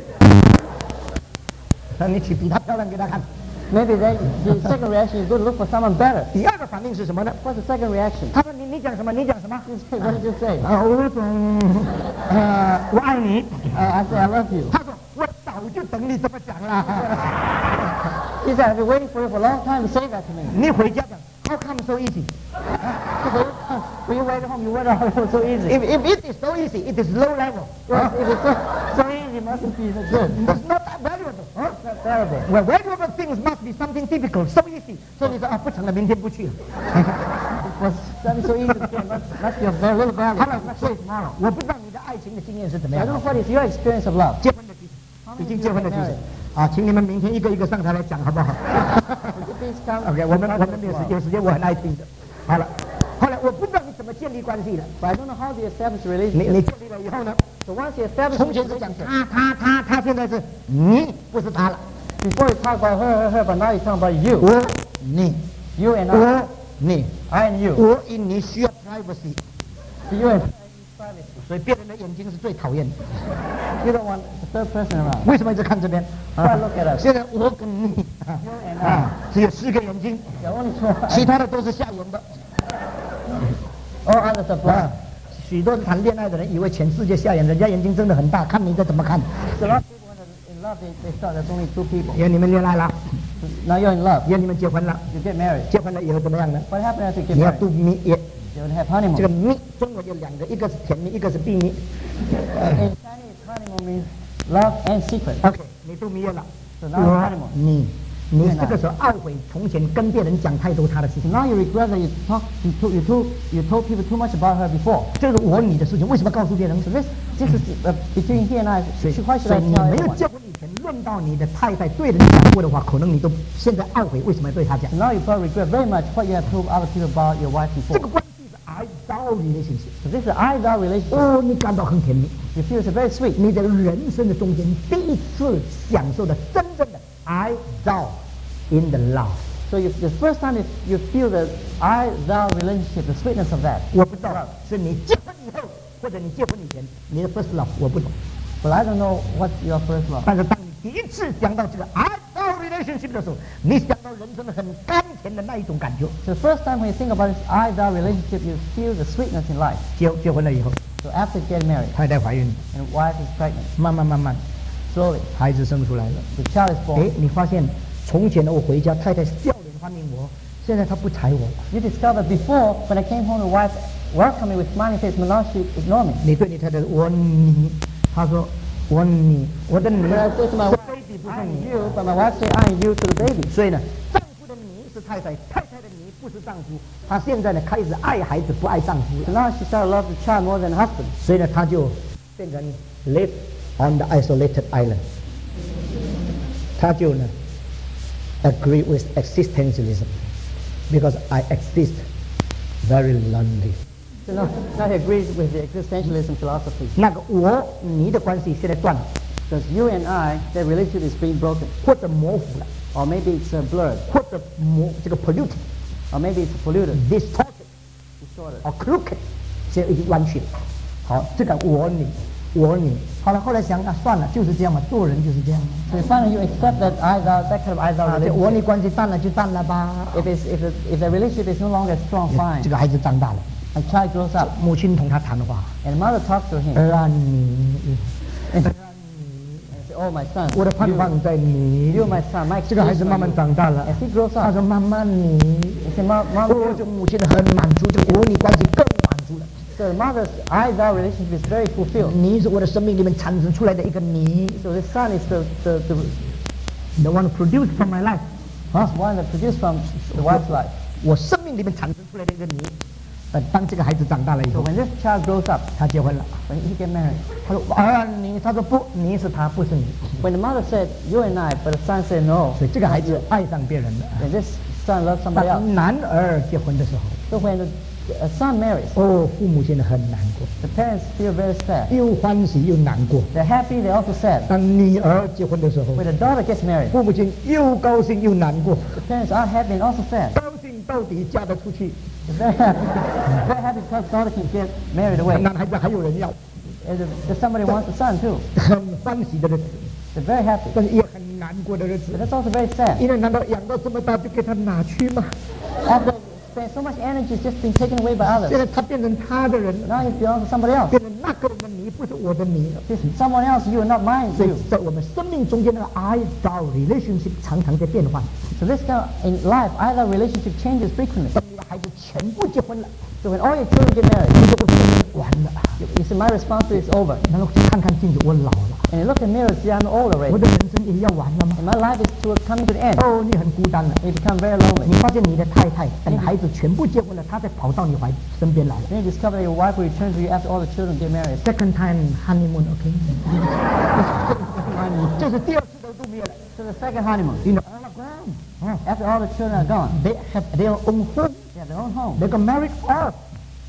Speaker 1: 那你娶比她漂亮给她看。
Speaker 2: Maybe then the second reaction is go to look for someone better.
Speaker 1: 第二个反应是什么呢？
Speaker 2: What's the second reaction?
Speaker 1: 他说你讲什么？你讲什么？
Speaker 2: You say, what did you say?
Speaker 1: 我说我爱你。
Speaker 2: I say I love you.
Speaker 1: 他说我早就等你这么讲了。
Speaker 2: He said, I've been waiting for you for a long time to say that to me.
Speaker 1: 你回家讲 How come so easy?
Speaker 2: When you wait at home, you wonder how it was so easy.
Speaker 1: If it is so easy, it is low level.
Speaker 2: Well, if it's so easy, it mustn't be so good.
Speaker 1: It's not that valuable.
Speaker 2: It's not terrible.
Speaker 1: Well, valuable things must be something difficult, so easy. 所以你说啊，不成了，明天不去了。
Speaker 2: It was something so easy to get. Must be of very little value.
Speaker 1: 好了，所以我不知道你的爱情的经验是怎么
Speaker 2: I
Speaker 1: 样
Speaker 2: don't
Speaker 1: 的
Speaker 2: know。what is your experience of love.
Speaker 1: 结婚的举手，已经结婚的举手。啊，请你们明天一个一个上台来讲，好不好
Speaker 2: Would you please come?
Speaker 1: ？OK，我们有时间，我很爱听的。好了，后来我不知道你怎么么建立关系的。
Speaker 2: But I don't know how to establish a
Speaker 1: 你
Speaker 2: relationship.
Speaker 1: 建立了以后呢，
Speaker 2: So once you establish
Speaker 1: 从
Speaker 2: a
Speaker 1: 前是讲
Speaker 2: relationship,
Speaker 1: 他，现在是你，不是他了。
Speaker 2: before you talk about her, but now you talk about you.
Speaker 1: 我你
Speaker 2: You and I.
Speaker 1: 我你
Speaker 2: I and you.
Speaker 1: 我因你需要 privacy，
Speaker 2: You and I need privacy.
Speaker 1: 所以别人的眼睛是最讨厌的。
Speaker 2: You don't want the third person around.
Speaker 1: 为什么一直看这边？
Speaker 2: Why look at us?
Speaker 1: 现在我跟你
Speaker 2: You and I.
Speaker 1: 只有10个眼睛，
Speaker 2: There are only two
Speaker 1: 其
Speaker 2: eyes.
Speaker 1: 他的都是下眼的。
Speaker 2: All others are blind.
Speaker 1: 许多谈恋爱的人以为全世界下眼，人家眼睛真的很大，看你这怎么看？
Speaker 2: So a lot of people when they're in love, they thought there's only two people.
Speaker 1: 因为你们恋爱了，
Speaker 2: Now you're in love.
Speaker 1: 因为你们结婚了，
Speaker 2: You get married.
Speaker 1: 结婚了以后怎么样呢？
Speaker 2: What happens after you get
Speaker 1: 你要
Speaker 2: married?
Speaker 1: 度蜜月，
Speaker 2: You would have
Speaker 1: 这个
Speaker 2: honeymoon.
Speaker 1: 蜜中文有2个，一个是甜蜜，一个是避蜜。
Speaker 2: In Chinese, honeymoon means love and secret.
Speaker 1: OK， 你度蜜月了，
Speaker 2: So now you're honeymoon.
Speaker 1: 你这个时候懊悔从前跟别人讲太多他的事
Speaker 2: So
Speaker 1: 情，
Speaker 2: now you regret that you told people too much about her before.
Speaker 1: 这是我你的事情，为什么告诉别人？
Speaker 2: So this is between he and I.
Speaker 1: 所以
Speaker 2: Why should
Speaker 1: 所
Speaker 2: I
Speaker 1: 以你
Speaker 2: tell
Speaker 1: 没有
Speaker 2: everyone?
Speaker 1: 结婚以前论到你的太太对人讲过的话，可能你都现在懊悔为什么要对她讲
Speaker 2: So。now you probably regret very much what you have told other people about your wife
Speaker 1: 这
Speaker 2: before.
Speaker 1: 个关系是I thou relationship。
Speaker 2: So this is an I-thou relationship.
Speaker 1: 哦，你感到很甜蜜，
Speaker 2: You feel it's very sweet.
Speaker 1: 你的人生的中间第一次享受的真正的 I thou in the love。
Speaker 2: So the first time you feel the I-thou relationship, the sweetness of that.
Speaker 1: 我不知道是你结婚以后，或者你结婚以前，你的 first love 我不懂。
Speaker 2: But I don't know what's your first love.
Speaker 1: 但是当你第一次讲到这个 I thou relationship 的时候，你想到人生的很甘甜的那一种感觉。
Speaker 2: So the first time when you think about this I-thou relationship, you feel the sweetness in life.
Speaker 1: 结婚了以后，
Speaker 2: So after you get married
Speaker 1: 太太怀孕，
Speaker 2: and wife is pregnant,
Speaker 1: 慢慢，
Speaker 2: slowly
Speaker 1: 孩子生出来了。
Speaker 2: the child is
Speaker 1: 哎
Speaker 2: born. ，
Speaker 1: 你发现从前呢，我回家，太太笑脸欢迎我，现在她不睬我。
Speaker 2: You discover before when I came home, the wife welcomed me with smiling face, but now she ignored me.
Speaker 1: 你对你太太我你，她说我你，我的你
Speaker 2: When I say to my
Speaker 1: 是
Speaker 2: wife,
Speaker 1: baby 不是
Speaker 2: I am
Speaker 1: 你。
Speaker 2: you, but my wife say I am you to the baby.
Speaker 1: 所以呢，丈夫的你是太太，太太的你不是丈夫。她现在呢开始爱孩子，不爱丈夫
Speaker 2: So
Speaker 1: 了。
Speaker 2: now she started to love the child more than the husband.
Speaker 1: 所以呢，她就变成 live on the isolated island。她就呢 agree with existentialism because I exist very lonely。
Speaker 2: So now he agrees with the existentialism philosophy.
Speaker 1: 那个我你的关系现在断了，
Speaker 2: Because you and I, that relationship is being broken.
Speaker 1: 或者模糊了，
Speaker 2: Or maybe it's blurred.
Speaker 1: 或者这个 polluted、
Speaker 2: Or maybe it's polluted,
Speaker 1: distorted
Speaker 2: distorted.
Speaker 1: or crooked，现在已经弯曲了。好，这个我你，好了，后来想啊，算了，就是这样嘛，做人就是这样嘛。
Speaker 2: So finally you accept that that kind of I-thou
Speaker 1: 啊，这我
Speaker 2: relationship.
Speaker 1: 你关系淡了就淡了吧。
Speaker 2: If the relationship is no longer strong, fine.
Speaker 1: 这个孩子长大了，
Speaker 2: And child grows up,
Speaker 1: 母亲同他谈话，
Speaker 2: and the mother talks to him
Speaker 1: 儿啊你，
Speaker 2: and say, "Oh my son,
Speaker 1: 我的盼望在你。
Speaker 2: you my son, my
Speaker 1: 这个孩子
Speaker 2: expectation
Speaker 1: 慢慢
Speaker 2: on you."
Speaker 1: 长大了，
Speaker 2: As he grows
Speaker 1: 他
Speaker 2: up,
Speaker 1: 说妈妈你，
Speaker 2: he said, "Mom,
Speaker 1: 哦，这母亲很满足，这个我你关系更满足了。
Speaker 2: so the mother's I-thou relationship is very fulfilled.
Speaker 1: 你是我的生命里面产生出来的一个你
Speaker 2: So this son is the
Speaker 1: ，the one produced from my life，
Speaker 2: one that produced from the wife's life.
Speaker 1: 我生命里面产生出来的一个你。当这个孩子长大了以
Speaker 2: So
Speaker 1: 后，
Speaker 2: when this child grows up,
Speaker 1: 他结婚了。
Speaker 2: when he get married,
Speaker 1: 他说儿啊你，他说不，你是他，不是你。
Speaker 2: when the mother said you and I, but the son said no,
Speaker 1: 所以这个孩子爱上别人了。
Speaker 2: and this son loves somebody
Speaker 1: 当
Speaker 2: else.
Speaker 1: 男儿结婚的时候，
Speaker 2: So when the son marries,
Speaker 1: 哦，父母现在很难过，
Speaker 2: the parents feel very sad.
Speaker 1: 又欢喜又难过。
Speaker 2: They're happy, they're also sad.
Speaker 1: 当女儿结婚的时候，
Speaker 2: When the daughter gets married,
Speaker 1: 父母亲又高兴又难过。
Speaker 2: the parents are happy and also sad.
Speaker 1: 高兴到底嫁得出去，
Speaker 2: They're very happy because daughter can get married away.
Speaker 1: 男孩子还有人要，
Speaker 2: And somebody wants the son too.
Speaker 1: 很欢喜的日子，
Speaker 2: They're very happy.
Speaker 1: 但是也很难过的日子
Speaker 2: But。that's also very sad.
Speaker 1: 因为难道养到这么大就给他拿去吗？
Speaker 2: After spending so much energy just being taken away by
Speaker 1: 现
Speaker 2: others,
Speaker 1: 在他变成他的人了，
Speaker 2: now he belongs to somebody else.
Speaker 1: 变成那个人的你，不是我的你了。
Speaker 2: This someone else, you are not mine,
Speaker 1: 所以
Speaker 2: you.
Speaker 1: 在我们生命中间那个 I thou relationship 常常在变换。
Speaker 2: So this kind of, in life, either relationship changes frequently.
Speaker 1: 当你的孩子全部结婚了，
Speaker 2: So when all your children get married,
Speaker 1: 你就会说完了。
Speaker 2: you say my responsibility is over.
Speaker 1: 然后去看看镜子，我老了，
Speaker 2: And you look in the mirror and see I'm old
Speaker 1: 我
Speaker 2: already.
Speaker 1: 的人生也要完了吗？
Speaker 2: And my life is coming to the end.
Speaker 1: 哦，你很孤单了。
Speaker 2: You become very
Speaker 1: 你
Speaker 2: lonely.
Speaker 1: 发现你的太太等孩子全部结婚了，她才跑到你身边来了。
Speaker 2: Then you discover that your wife will return to you after all the children get married.
Speaker 1: Second time honeymoon，OK？、这是第二次的度蜜月了。
Speaker 2: So the second honeymoon,
Speaker 1: You know, all are gone.
Speaker 2: after all the children are gone,
Speaker 1: They have their own home.
Speaker 2: they have their own home.
Speaker 1: They got married off.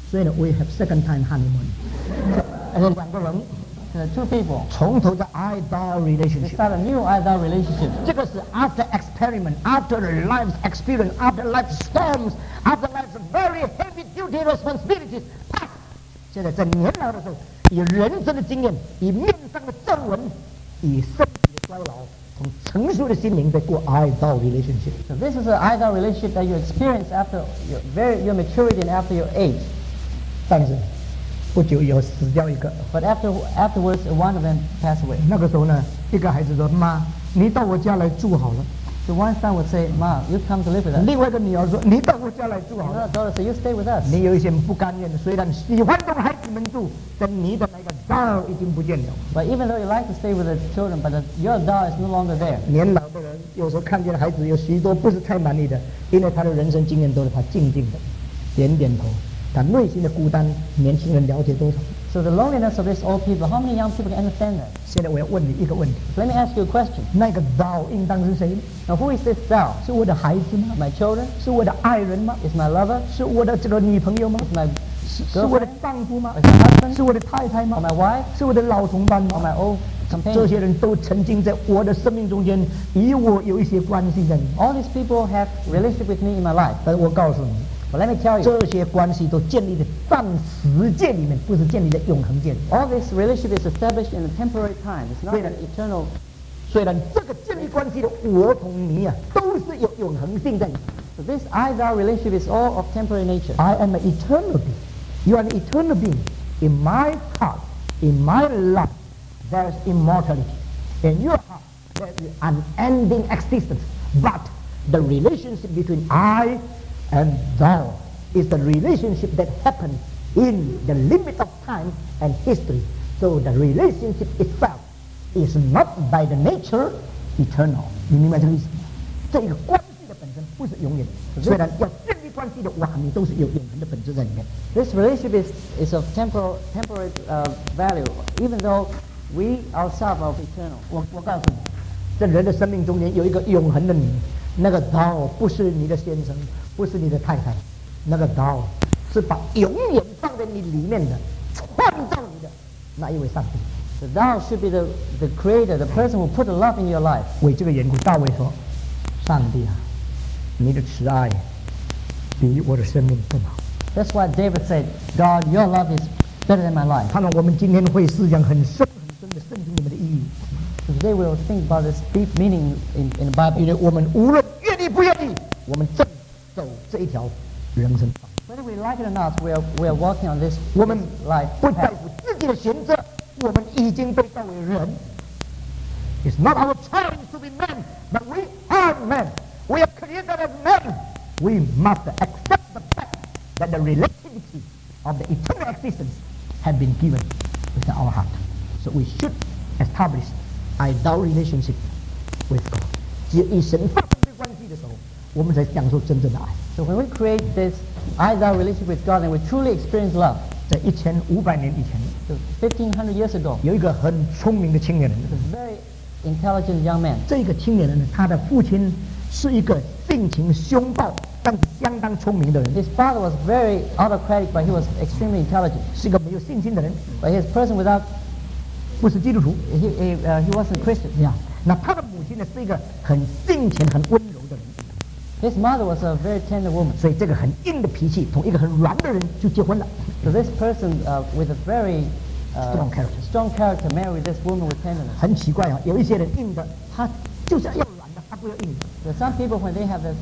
Speaker 1: 所以呢 we have second time honeymoon 两个人
Speaker 2: two people
Speaker 1: 从头的 idol
Speaker 2: they
Speaker 1: relationship
Speaker 2: start a new idol relationship.
Speaker 1: 这个是 after experiment, after life's experience, after life's storms, after life's very heavy duty responsibilities. 现在在年老的时候，以人生的经验，以面上的皱纹，以身体的衰老，从成熟的心灵在过 idol relationship。
Speaker 2: So this is an idol relationship that you experience after your maturity and after your age.
Speaker 1: 但是不久以后死掉一个，
Speaker 2: But afterwards, one of them passed away.
Speaker 1: 那个时候呢，一个孩子说：“妈，你到我家来住好了。”
Speaker 2: So one son would say, "Ma, you come to live with us."
Speaker 1: 另外一个女儿说：“你到我家来住好了。”
Speaker 2: Another daughter said, "You stay with us."
Speaker 1: 你有一些不甘愿，虽然喜欢跟孩子们住，但你的那个道已经不见了。
Speaker 2: But even though you like to stay with the children, but your doll is no longer there.
Speaker 1: 年老的人有时候看见孩子有许多不是太满意的，因为他的人生经验都是他静静的点点头，他内心的孤单，年轻人了解多少？
Speaker 2: So the loneliness of these old people, how many young people can understand that?
Speaker 1: 现在我要问你一个问题：
Speaker 2: So let me ask you a question.
Speaker 1: 那个道应当是谁呢？
Speaker 2: Now, who is this doll?
Speaker 1: 是我的孩子吗？
Speaker 2: My children?
Speaker 1: 是我的爱人吗？
Speaker 2: Is my lover?
Speaker 1: 是我的这个女朋友吗？
Speaker 2: Is my
Speaker 1: 是我的
Speaker 2: girlfriend?
Speaker 1: 丈夫吗
Speaker 2: Is？my husband?
Speaker 1: 是我的太太
Speaker 2: Or
Speaker 1: 吗？
Speaker 2: my wife?
Speaker 1: 是我的老同伴
Speaker 2: Or
Speaker 1: 吗？
Speaker 2: my old
Speaker 1: 这
Speaker 2: companion?
Speaker 1: 些人都曾经在我的生命中间与我有一些关系在里面。
Speaker 2: All these people have relationship with me in my life.
Speaker 1: 但是我告诉你，
Speaker 2: But let me tell you,
Speaker 1: 这些关系都建立在暂时界里面，不是建立在永恒界里。
Speaker 2: all this relationship is established in a temporary time. It's not an eternal.
Speaker 1: 虽然这个建立关系的我同你啊，都是有永恒性在里面。
Speaker 2: So this I-thou relationship is all of temporary nature.
Speaker 1: I am an eternal being. You are an eternal being. In my heart, in my life, there is immortality. In your heart, there is unending existence. But the relationship between I and thou is the relationship that happened in the limit of time and history. So the relationship itself is not by the nature eternal. 你明白这个意思吗？这个关系的本身不是永远的，虽然要建立关系的哇，你都是有永恒的本质在里面。
Speaker 2: This relationship is of temporary value, even though we ourselves are eternal.
Speaker 1: 我告诉你，在人的生命中间有一个永恒的你，那个道不是你的先生，不是你的太太，那个道是把永远放在你里面的，创造你的那一位上帝。
Speaker 2: The thou should be the creator, the person who put the love in your life.
Speaker 1: 为这个缘故，大卫说：“上帝啊，你的慈爱比我的生命更好。”
Speaker 2: That's why David said, "God, your love is better than my life."
Speaker 1: 看到我们今天会思想很深很深的圣经里面的意义，
Speaker 2: So today we will think about this deep meaning in the
Speaker 1: 因
Speaker 2: Bible.
Speaker 1: 为我们无论愿意不愿意，我们正走这一条人生道。
Speaker 2: Whether we like it or not, we are walking on this
Speaker 1: 我们
Speaker 2: life
Speaker 1: 不在
Speaker 2: path.
Speaker 1: 乎自己的选择，我们已经被造为人。It's not our choice to be men, but we are men. We are created as men. We must accept the fact that the relativity of the eternal existence has been given within our heart. So we should establish idol relationship with God. 只有与神发生这关系的时候，我们才享受真正的爱。
Speaker 2: So when we create this I-thou relationship with God and we truly experience love,
Speaker 1: 在1500年以前，
Speaker 2: so 1500 years ago,
Speaker 1: 有一个很聪明的青年人。
Speaker 2: a very intelligent young man.
Speaker 1: 这个青年人呢，他的父亲是一个性情凶暴但是相当聪明的人，
Speaker 2: His father was very autocratic, but he was extremely intelligent.
Speaker 1: 是一个没有信心的人，
Speaker 2: But he's a person without,
Speaker 1: 不是基督徒
Speaker 2: he wasn't Christian.
Speaker 1: 呀。那他的母亲呢，是一个很性情、很温柔的人，
Speaker 2: His mother was a very tender woman.
Speaker 1: 所以这个很硬的脾气，同一个很软的人就结婚了。
Speaker 2: So this person with a very
Speaker 1: Strong character.
Speaker 2: strong character married with this woman with tenderness.
Speaker 1: 很奇怪啊，有一些人硬的，他就是要软的，他不要硬的。
Speaker 2: So some people, when they have this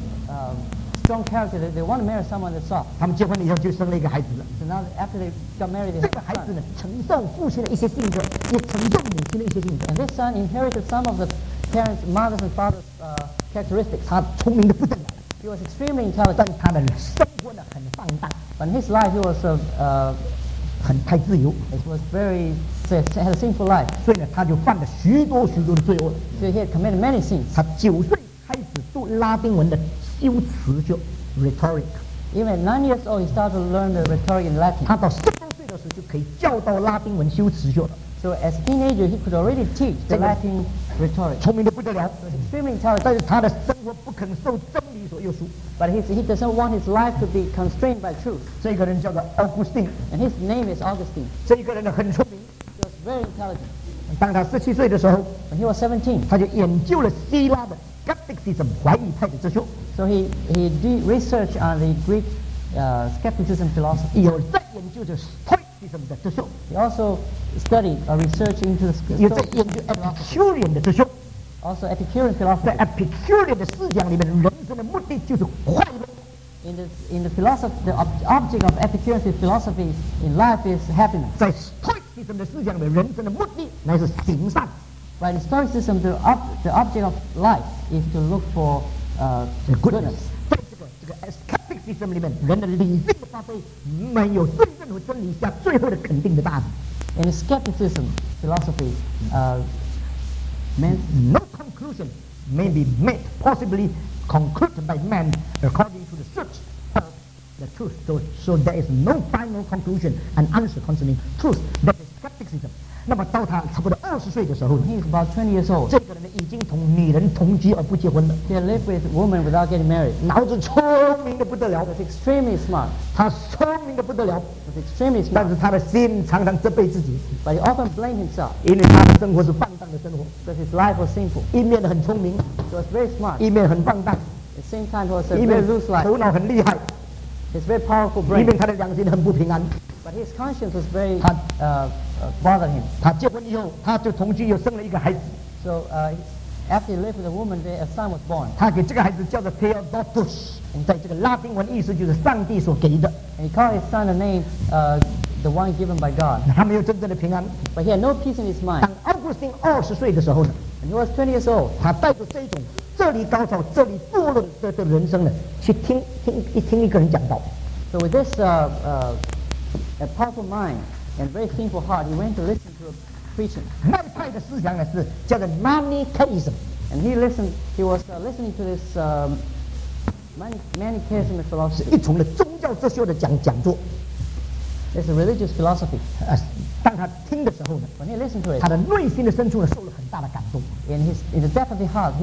Speaker 2: strong character, they want to marry someone that's soft.
Speaker 1: 他们结婚了以后就生了一个孩子了，
Speaker 2: So now after they got married, they
Speaker 1: 这
Speaker 2: have
Speaker 1: 个
Speaker 2: a
Speaker 1: 孩子
Speaker 2: son.
Speaker 1: 呢，承受父亲的一些性格，也承受母亲的一些性格。
Speaker 2: And this son inherited some of the parents, mothers and fathers' characteristics.
Speaker 1: 他聪明的不得了，
Speaker 2: He was extremely
Speaker 1: 但
Speaker 2: intelligent,
Speaker 1: 他的生活呢很放荡，
Speaker 2: but in his life he was
Speaker 1: 很太自由。
Speaker 2: it was very had a sinful life.
Speaker 1: 所以呢，他就犯了许多的罪恶了。
Speaker 2: So he had committed many sins.
Speaker 1: 他9岁开始读拉丁文的修辞，就 rhetoric。
Speaker 2: Even at 9 years old, he started to learn the rhetoric in Latin.
Speaker 1: 他到10多岁的时候就可以教导拉丁文修辞就了，
Speaker 2: So as a teenager, he could already teach the Latin rhetoric.
Speaker 1: 聪明的不得了。
Speaker 2: He was extremely intelligent,
Speaker 1: 但是他的生活不肯受真理理所约束。
Speaker 2: But he doesn't want his life to be constrained by truth.
Speaker 1: 这个人叫做 Augustine，
Speaker 2: And his name is Augustine.
Speaker 1: 这个人呢很聪明。
Speaker 2: He was very intelligent.
Speaker 1: 当他17岁的时候，
Speaker 2: When he was 17,
Speaker 1: 他就研究了希腊的 skepticism 怀疑派的哲学，
Speaker 2: so he did research on the Greek skepticism philosophy.
Speaker 1: 有在研究着 Stoicism 的哲学，
Speaker 2: He also studied or researched into the
Speaker 1: 也在研究
Speaker 2: Stoicism philosophy,
Speaker 1: Epicurean 的哲学。
Speaker 2: also Epicurean
Speaker 1: 在
Speaker 2: philosophy.
Speaker 1: Epicurean 的思想里面，人生的目的就是快乐。
Speaker 2: In the philosophy, the object of Epicurean philosophy in life is happiness.
Speaker 1: 在 Stoicism 的思想里面，人生的目的乃是行善。
Speaker 2: But in Stoicism, the object of life is to look for goodness.
Speaker 1: 在这个 skepticism 里面，人的理性的发挥没有对任何真理下最后的肯定的答案。
Speaker 2: In skepticism philosophy,
Speaker 1: No conclusion may be made, possibly concluded by man according to the search of the truth. So there is no final conclusion and answer concerning truth. That is skepticism. 那么到他差不多20岁的时候，
Speaker 2: he is about 20 years old.
Speaker 1: 这个人呢已经同女人同居而不结婚了，
Speaker 2: He had lived with a woman without getting married.
Speaker 1: 脑子聪明的不得了
Speaker 2: He was extremely smart.
Speaker 1: 他聪明的不得了，
Speaker 2: He was extremely
Speaker 1: 但
Speaker 2: smart.
Speaker 1: 是他的心常常责备自己，
Speaker 2: But he often blamed himself
Speaker 1: 因为他的生活是放荡的生活，
Speaker 2: because his life was sinful.
Speaker 1: 一面很聪明，
Speaker 2: He was very smart.
Speaker 1: 一面很放荡，
Speaker 2: At the same time, he was a
Speaker 1: 一
Speaker 2: very
Speaker 1: 面
Speaker 2: loose life.
Speaker 1: 头脑很厉害，
Speaker 2: His very powerful
Speaker 1: 一
Speaker 2: brain.
Speaker 1: 面他的良心很不平安。
Speaker 2: But his conscience was very
Speaker 1: Had-
Speaker 2: bothered him.
Speaker 1: 他结婚以后，他就同居又生了一个孩子，
Speaker 2: So after he lived with a woman, a son was born.
Speaker 1: 他给这个孩子叫做 Theodotus，在这个拉丁文意思就是上帝所给的，
Speaker 2: And he called his son the name, the one given by God.
Speaker 1: 他没有真正的平安。
Speaker 2: But he had no peace in his mind.
Speaker 1: 当奥古斯丁20岁的时候呢，
Speaker 2: And he was 20 years old.
Speaker 1: 他带着这种这里高潮这里堕落的人生呢，去听一个人讲道。
Speaker 2: So with this a powerful mind and very sinful heart, he went to listen to a preaching.
Speaker 1: 那一派的思想呢是叫做 Manichaeism，
Speaker 2: And he was listening to this Manichaeism
Speaker 1: 是
Speaker 2: philosophy.
Speaker 1: 一种的宗教哲学的讲座。
Speaker 2: It's a religious philosophy.
Speaker 1: 当他听的时候呢，
Speaker 2: When he listened to it,
Speaker 1: 他的内心的深处呢受了很大的感动，
Speaker 2: in the depth of his heart,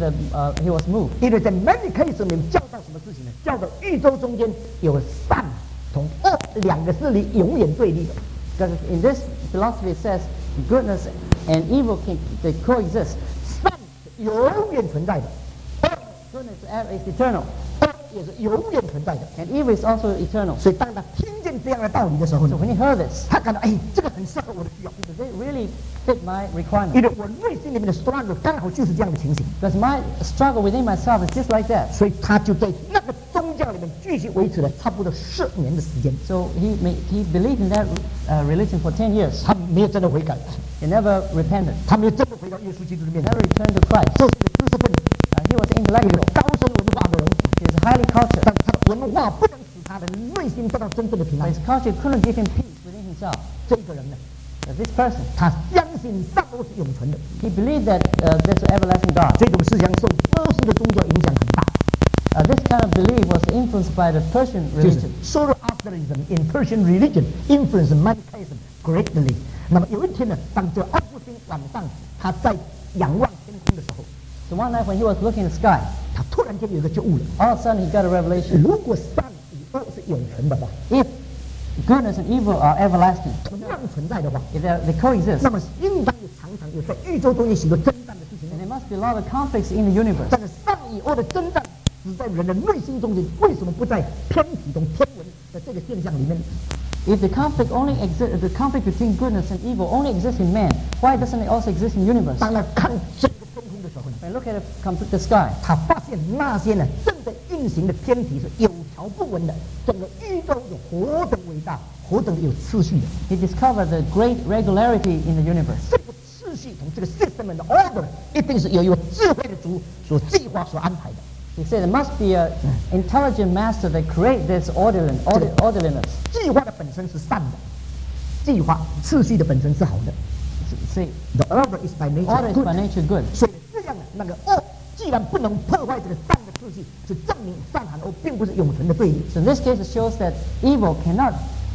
Speaker 2: he was moved.
Speaker 1: 因为在 Manichaeism 里面教导什么事情呢？教导宇宙中间有善同恶两个势力永远对立的。
Speaker 2: Because in this philosophy, it says goodness and evil they coexist.
Speaker 1: 善是永远存在的，
Speaker 2: Goodness is eternal,
Speaker 1: 恶也是永远存在的。
Speaker 2: and evil is also eternal.
Speaker 1: 所以当他听见这样的道理的时候
Speaker 2: So
Speaker 1: 呢，
Speaker 2: when he heard this,
Speaker 1: 他感到这个很适合我的需要，
Speaker 2: they really fit my
Speaker 1: 因
Speaker 2: requirement.
Speaker 1: 为我内心里面的 struggle 刚好就是这样的情形，
Speaker 2: Because my struggle within myself is just like that.
Speaker 1: 所以他就在那个宗教里面继续维持了差不多10年的时间，
Speaker 2: So he believed in that religion for 10 years.
Speaker 1: 他没有真的悔改，
Speaker 2: He never repented.
Speaker 1: 他没有真的回到耶稣基督的面
Speaker 2: Never
Speaker 1: 前。
Speaker 2: returned to Christ.
Speaker 1: 这是一个知识分子，
Speaker 2: He was
Speaker 1: 一个
Speaker 2: intellectual.
Speaker 1: 高深文化的人，
Speaker 2: He was highly cultured.
Speaker 1: 但他的文化不能使他的内心得到真正的平
Speaker 2: But
Speaker 1: 安。
Speaker 2: his culture couldn't give him peace within himself.
Speaker 1: 这个人呢，
Speaker 2: This person,
Speaker 1: 他相信上都是永存的，
Speaker 2: he believed that there's an everlasting God.
Speaker 1: 这种思想受波斯的宗教影响很大，
Speaker 2: This kind of belief was influenced by the Persian
Speaker 1: 就是
Speaker 2: religion.
Speaker 1: Zoroastrianism in Persian religion influenced Manichaeism greatly。那么有一天呢，当这奥古斯丁晚上他在仰望天空的时候，
Speaker 2: So one night when he was looking at the sky,
Speaker 1: 他突然间有一个觉悟了：
Speaker 2: all of a sudden he got a revelation.
Speaker 1: 如果善与恶是永存的话，
Speaker 2: If goodness and evil are everlasting,
Speaker 1: 同样存在的话，
Speaker 2: if they coexist,
Speaker 1: 那么应当有常常有在宇宙中有许多征战的事情
Speaker 2: then。there must be a lot of conflicts in the universe.
Speaker 1: 但是善与恶的征战只在人的内心中间，为什么不在天体中天文的这个现象里面？
Speaker 2: If the conflict between goodness and evil only exists in man, why doesn't it also exist in the universe?
Speaker 1: 当他看这个天空的时候呢，
Speaker 2: When I look at the sky,
Speaker 1: 他发现那些呢正在运行的天体是有条不紊的，整个宇宙有何等伟大，何等有次序的。
Speaker 2: he discovered the great regularity in the universe.
Speaker 1: 这个次序同这个 system and order 一定是由一位智慧的主所计划所安排的。
Speaker 2: He said there must be an intelligent master that create this orderliness.
Speaker 1: 计划的本身是善的，计划次序的本身是好的。
Speaker 2: See,
Speaker 1: The order is by
Speaker 2: order
Speaker 1: nature
Speaker 2: is by
Speaker 1: good。
Speaker 2: nature good.
Speaker 1: 所以这样的那个恶，既然不能破坏这个善的秩序，就证明善和恶并不是永存的对立。
Speaker 2: So in this case, it shows that evil cannot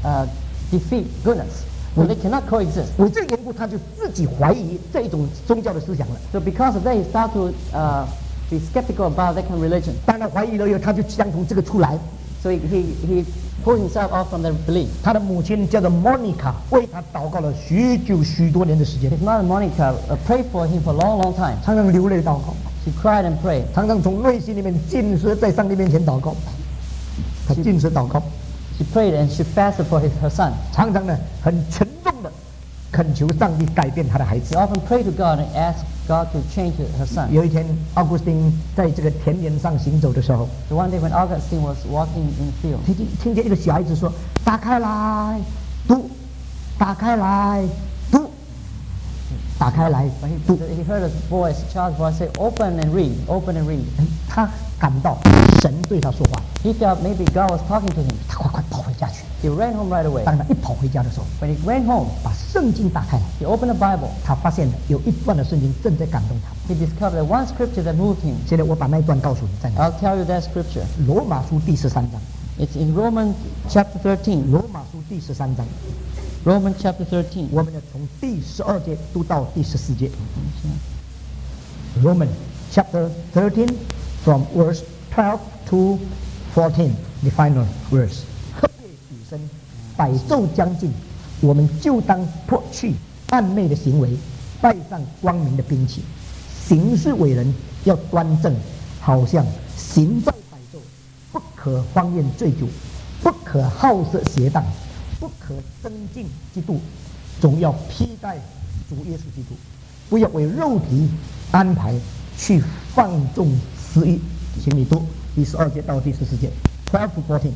Speaker 2: defeat goodness. So they cannot coexist.
Speaker 1: 为这个缘故，他就自己怀疑这一种宗教的思想了。
Speaker 2: So because of that, he started to be skeptical about that kind of religion.
Speaker 1: 当他怀疑了以后，他就想从这个出来。
Speaker 2: So he pulled himself off from that belief.
Speaker 1: 他的母亲叫做 Monica， 为他祷告了许多年的时间。
Speaker 2: His mother Monica prayed for him for a long, long time.
Speaker 1: 常常流泪祷告，
Speaker 2: She cried and prayed.
Speaker 1: 常常从内心里面尽瘁在上帝面前祷告。他尽瘁祷告，
Speaker 2: She prayed and she fasted for her son.
Speaker 1: 常常呢很沉重的恳求上帝改变他的孩
Speaker 2: She
Speaker 1: 子。
Speaker 2: often prayed to God and asked God to change her son.
Speaker 1: 有一天，奥古斯丁在这个田野上行走的时候，
Speaker 2: So one day when Augustine was walking in the field,
Speaker 1: 听见一个小孩子说：“打开来，读，打开来，读，打开来，
Speaker 2: but
Speaker 1: 读。
Speaker 2: he heard a voice, a child's voice say, "Open and read, open and read." ”
Speaker 1: 他感到神对他说话，
Speaker 2: He felt maybe God was talking to him.
Speaker 1: 他快跑回家去。
Speaker 2: He ran home right away.
Speaker 1: 当他一跑回家的时候，
Speaker 2: When he ran home,
Speaker 1: 把圣经打开来，
Speaker 2: he opened the Bible.
Speaker 1: 他发现有一段的圣经正在感动他。
Speaker 2: He discovered that one scripture that moved him.
Speaker 1: 现在我把那一段告诉你，在哪？
Speaker 2: I'll tell you that scripture.
Speaker 1: 罗马书第13章。
Speaker 2: It's in Romans chapter 13.
Speaker 1: 罗马书第13章，
Speaker 2: Romans chapter 13.
Speaker 1: 我们要从第12节读到第14节。Romans chapter 13 from verse 12 to 14, the final verse. 黑夜已深，百昼将近，我们就当脱去暗昧的行为，带上光明的兵器，行事为人要端正，好像行在百昼，不可荒宴醉酒，不可好色邪荡，不可增进嫉妒，总要披戴主耶稣基督，不要为肉体安排去放纵私欲。请你读第12节到第14节 ，12 to 14。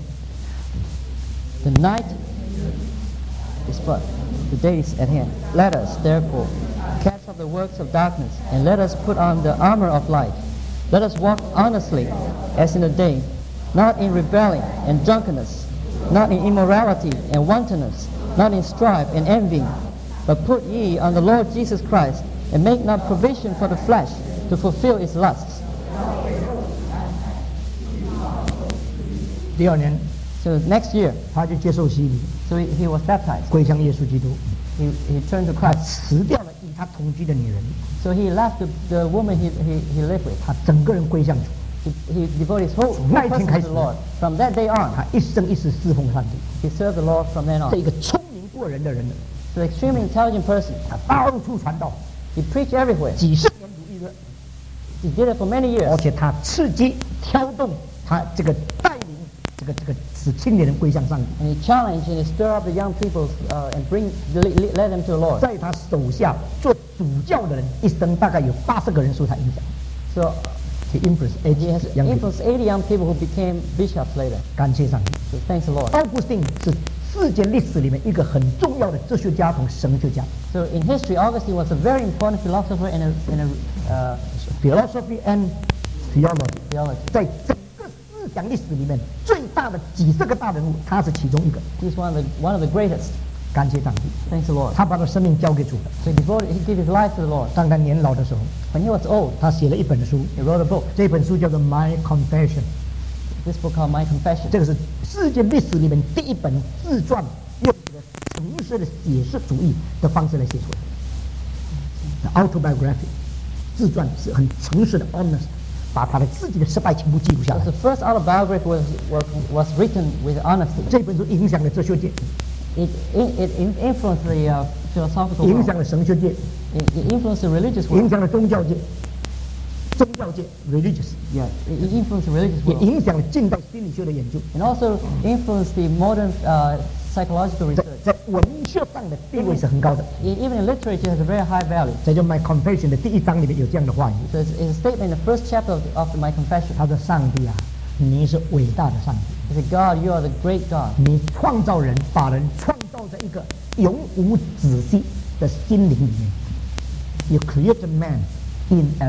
Speaker 2: The night is but, the day is at hand. Let us, therefore, cast off the works of darkness, and let us put on the armor of light. Let us walk honestly, as in the day, not in rebellion and drunkenness, not in immorality and wantonness, not in strife and envying, but put ye on the Lord Jesus Christ, and make not provision for the flesh to fulfill its lusts.
Speaker 1: 第2年，
Speaker 2: So next year,
Speaker 1: 他就接受洗礼，
Speaker 2: so he was baptized.
Speaker 1: 归向耶稣基督。
Speaker 2: He turned to
Speaker 1: 他
Speaker 2: Christ.
Speaker 1: 辞掉了与他同居的女人，
Speaker 2: So he left the woman he lived with.
Speaker 1: 他整个人归向主。
Speaker 2: He devoted his whole person to the Lord. From that day on,
Speaker 1: 他一生一世侍奉上帝，
Speaker 2: he served the Lord from then
Speaker 1: 是
Speaker 2: on.
Speaker 1: 一个聪明过人的人。
Speaker 2: So extremely intelligent person.
Speaker 1: 他到处传道，
Speaker 2: He preached everywhere.
Speaker 1: 几十年如一日，
Speaker 2: He did it for many
Speaker 1: 而
Speaker 2: years.
Speaker 1: 且他刺激、挑动他这个带领这个使青年人归向上帝。
Speaker 2: And he challenged and he stirred up the young people and led them to the Lord.
Speaker 1: 在他手下做主教的人，一生大概有80个人受他影响。
Speaker 2: So
Speaker 1: He influenced
Speaker 2: he has
Speaker 1: young people.
Speaker 2: influenced 80 young people who became bishops later.
Speaker 1: 感谢上帝。
Speaker 2: So thanks the Lord.
Speaker 1: 奥古斯丁是世界历史里面一个很重要的哲学家同神学家。
Speaker 2: So in history, Augustine was a very important philosopher and a
Speaker 1: Philosophy and theology，
Speaker 2: theology.
Speaker 1: 在整个思想历史里面最大的几十个大人物，他是其中一个。
Speaker 2: He's one of the greatest.
Speaker 1: 感谢上帝，
Speaker 2: Thanks the Lord.
Speaker 1: 他把他生命交给主了。
Speaker 2: So he gave his life to the Lord.
Speaker 1: 当他年老的时候，
Speaker 2: When he was old,
Speaker 1: 他写了一本书，
Speaker 2: he wrote a book.
Speaker 1: 这本书叫做《My Confession》，
Speaker 2: This book called My Confession.
Speaker 1: 这个是世界历史里面第一本自传，用这个诚实的写实主义的方式来写出来的 autobiography， 自传是很诚实的 honest， 把他的自己的失败全部记录下
Speaker 2: So
Speaker 1: 来
Speaker 2: the。first autobiography was written with honesty.
Speaker 1: 这本书影响了哲学界，
Speaker 2: It influenced the philosophical
Speaker 1: 影
Speaker 2: world.
Speaker 1: 响了神学界，
Speaker 2: It influenced the religious
Speaker 1: 影
Speaker 2: world.
Speaker 1: 响了宗教界，宗教界 religious，
Speaker 2: Yeah, it influenced the religious
Speaker 1: 也
Speaker 2: world.
Speaker 1: 影响了近代心理学的研究，
Speaker 2: And also influenced the modern psychological
Speaker 1: 在
Speaker 2: research.
Speaker 1: 在文学上的地位是很高的。
Speaker 2: Even in literature, it has a very high value.
Speaker 1: 在《My Confession》的第1章里面有这样的话语，
Speaker 2: So it's a statement in the first chapter of My Confession.
Speaker 1: 他说：“上帝啊，你是伟大的上帝，
Speaker 2: He said, God, you are the great God.
Speaker 1: 你创造人，把人创造在一个永无止息的心灵里面。You created man in a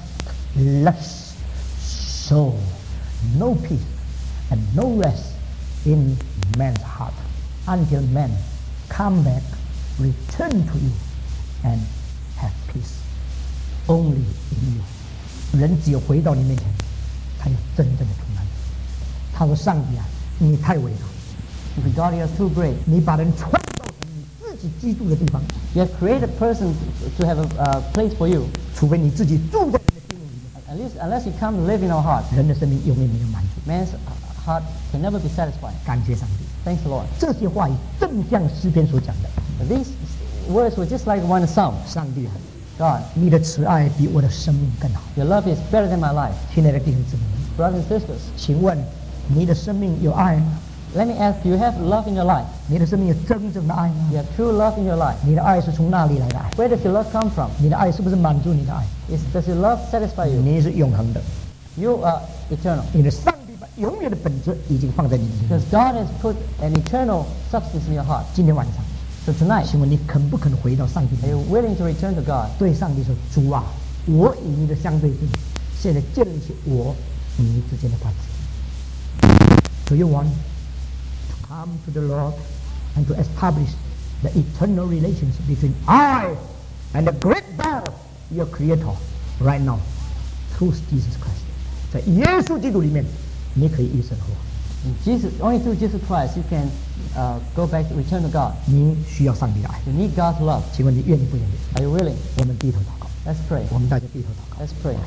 Speaker 1: restless soul, no peace and no rest in man's heart, until man come back, return to you, and have peace. Only in you. 人只有回到你面前，才有真正的平安。他说：上帝啊，你太伟大，
Speaker 2: He said, God, you are too great.
Speaker 1: 你把人创造成你自己居住的地方，
Speaker 2: You have created a person to have a place for you.
Speaker 1: 除非你自己住在人的心灵里面。
Speaker 2: unless you come live in our heart,
Speaker 1: 人的生命永远没有满足。
Speaker 2: man's heart can never be satisfied.
Speaker 1: 感谢上帝，
Speaker 2: Thanks the Lord.
Speaker 1: 这些话语正像诗篇所讲的。
Speaker 2: These words were just like one psalm.
Speaker 1: 上帝啊，
Speaker 2: God,
Speaker 1: 你的慈爱比我的生命更好。
Speaker 2: your love is better than my life.
Speaker 1: 亲爱的弟兄姊妹，
Speaker 2: Brothers and sisters,
Speaker 1: 请问你的生命有爱吗？
Speaker 2: let me ask, do you have love in your life?
Speaker 1: 你的生命有真正的爱吗？
Speaker 2: You have true love in your life.
Speaker 1: 你的爱是从哪里来的爱？
Speaker 2: Where does your love come from?
Speaker 1: 你的爱是不是满足你的爱？
Speaker 2: Does your love satisfy you?
Speaker 1: 你是永恒的，
Speaker 2: You are eternal.
Speaker 1: 你的上帝把永远的本质已经放在你里面。
Speaker 2: Because God has put an eternal substance in your heart.
Speaker 1: 今天晚上，
Speaker 2: So tonight,
Speaker 1: 请问你肯不肯回到上帝
Speaker 2: are
Speaker 1: 里
Speaker 2: you willing to return to God?
Speaker 1: 对上帝说：“主啊，我与你的相对性，现在建立起我与你之间的关系。” Do you want to come to the Lord and to establish the eternal relationship between I and the great God, your Creator, right now, through Jesus Christ？ 在耶稣基督里面，你可以与神和好。
Speaker 2: Only through Jesus Christ you can go back, return to God.
Speaker 1: 你需要上帝的爱，
Speaker 2: You need God's love.
Speaker 1: 请问你愿意不愿意？
Speaker 2: Are you willing?
Speaker 1: 我们低头祷告，
Speaker 2: Let's pray.
Speaker 1: 我们大家低头祷告。
Speaker 2: Let's pray.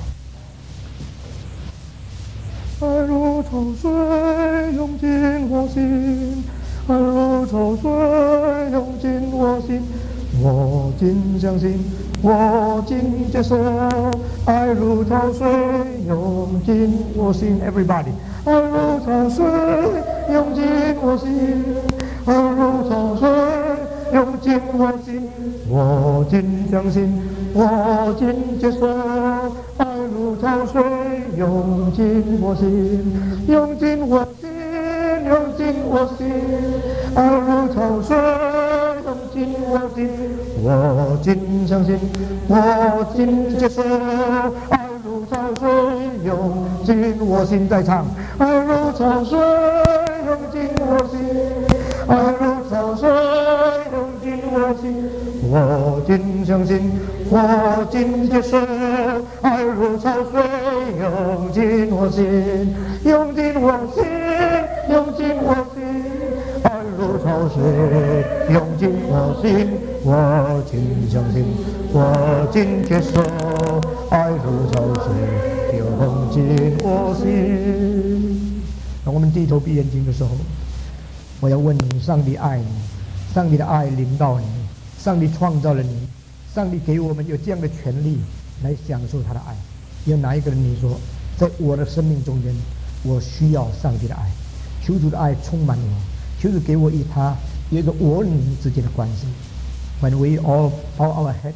Speaker 1: 爱如潮水涌进我心，爱如潮水涌进我心，我竟相信，我竟接受。爱如潮水涌进我心 ，Everybody， 爱如潮水涌进我心，爱如潮水涌进我心，我竟相信，我竟接受。爱如潮水涌进我心，涌进我心，涌进我心。爱如潮水涌进我心，我竟相信，我竟接受。爱如潮水涌进我心，再唱。爱如潮水涌进我心，爱如潮水涌进我心，我竟相信，我竟接受。爱如潮水涌进我心，涌进我心，涌进我心。爱如潮水涌进我心，我竟相信，我竟接受。爱如潮水涌进我心。当我们低头闭眼睛的时候，我要问你：上帝爱你，上帝的爱临到你，上帝创造了你，上帝给我们有这样的权利来享受他的爱。有哪一个人你说，在我的生命中间，我需要上帝的爱，求主的爱充满我，求主给我与他有一个我与你之间的关系。When we all bow our head,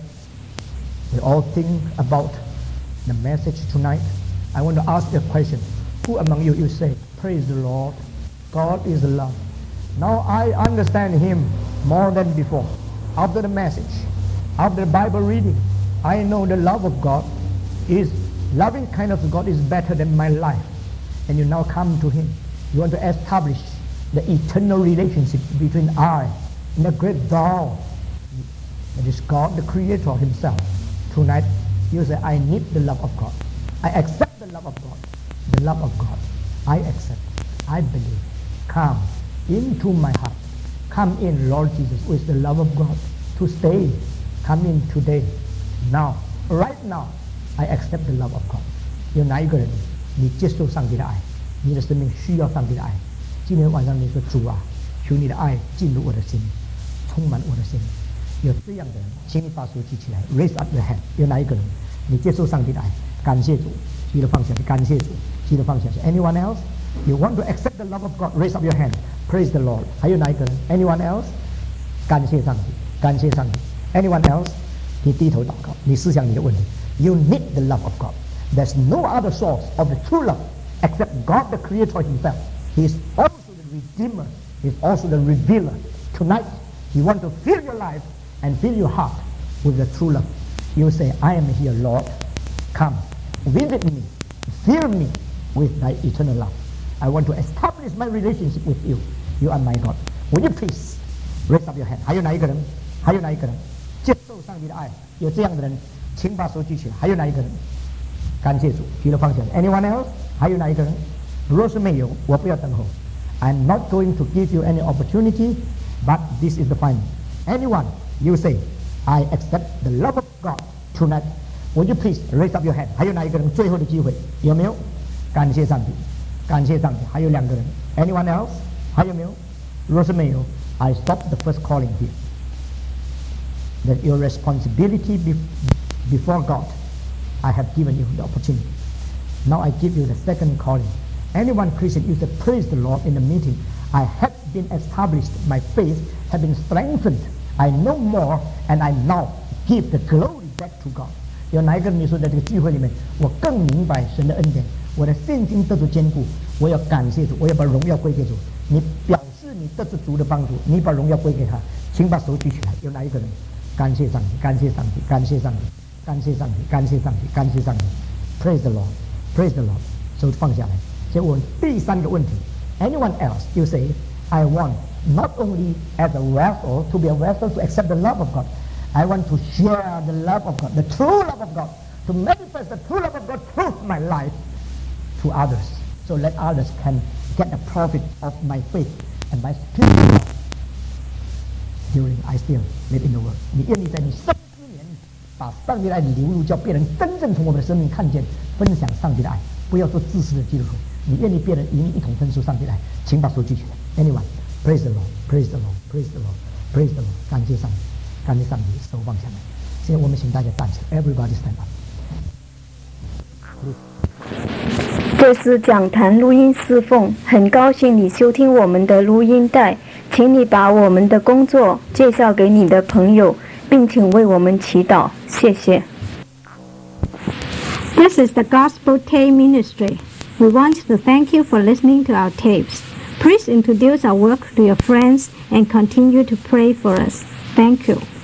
Speaker 1: we all think about the message tonight. I want to ask a question. Who among you say, "Praise the Lord, God is love"? Now I understand Him more than before. After the message, after the Bible reading, I know the love of God is loving kindness of God is better than my life. And you now come to Him. You want to establish the eternal relationship between I and the great God. That is God, the Creator Himself. Tonight, you say, I need the love of God. I accept the love of God. The love of God. I accept. I believe. Come into my heart. Come in, Lord Jesus, with the love of God to stay. Come in today, now, right now. I accept the love of God. 有哪一个人你接受上帝的爱，你的生命需要上帝的爱？今天晚上你说主啊，求你的爱进入我的心，充满我的心。有这样的人，请你把手举起来 ，raise up your hand。有哪一个人你接受上帝的爱？感谢主，记得放下去。感谢主，记得放下去。Anyone else? You want to accept the love of God? Raise up your hand. Praise the Lord. 还有哪一个人 ？Anyone else? 感谢上帝，感谢上帝。Anyone else? 你低头祷告，你思想你的问题。You need the love of God. There's no other source of the true love except God, the Creator Himself. He is also the Redeemer. He is also the Revealer. Tonight, He wants to fill your life and fill your heart with the true love. You say, I am here, Lord. Come, visit me. Fill me with Thy eternal love. I want to establish my relationship with You. You are my God. Will you please raise up your hand? 还有哪一个人？还有哪一个人接受上帝的爱？有这样的人？请把手举起来。还有哪一个人？感谢主，举了放下。Anyone else？ 还有哪一个人？若是没有，我不要等候。I'm not going to give you any opportunity, but this is the final. Anyone, you say, I accept the love of God tonight. Would you please raise up your hand？ 还有哪一个人最后的机会？有没有？感谢上帝，感谢上帝。还有2个人。Anyone else？ 还有没有？若是没有 ，I stop the first calling here. That your responsibility before God, I have given you the opportunity. Now I give you the second calling. Anyone Christian, you say, praise the Lord in the meeting. I have been established. My faith has been strengthened. I know more, and I now give the glory back to God. 有哪一个人你说在这个聚会里面，我更明白神的恩典，我的信心得到坚固，我要感谢主，我要把荣耀归给主。你表示你得着主的帮助，你把荣耀归给他，请把手举起来。有哪一个人？感谢上帝，感谢上帝，感谢上帝，感谢上帝，感谢上帝，感谢上帝。Praise the Lord, praise the Lord. 手放下来。先问第3个问题。Anyone else? You say, I want not only as a vessel to be a vessel to accept the love of God. I want to share the love of God, the true love of God, to manifest the true love of God through my life to others, so that others can get the profit of my faith and my spirit during I still live in the world. 你愿意在你生之年把上帝的爱流露，叫别人真正从我们的生命看见，分享上帝的爱，不要做自私的基督徒。你愿意别人与你一同分出上帝的爱，请把手举起来。Anyone? Praise the Lord, praise the Lord, praise the Lord, praise the Lord. 感谢上帝，感谢上帝，手放下来。现在我们请大家站起来 ，Everybody stand up.
Speaker 3: 这是讲坛录音侍奉，很高兴你收听我们的录音带，请你把我们的工作介绍给你的朋友，并请为我们祈祷，谢谢。
Speaker 4: This is the Gospel Tape Ministry. We want to thank you for listening to our tapes. Please introduce our work to your friends and continue to pray for us. Thank you.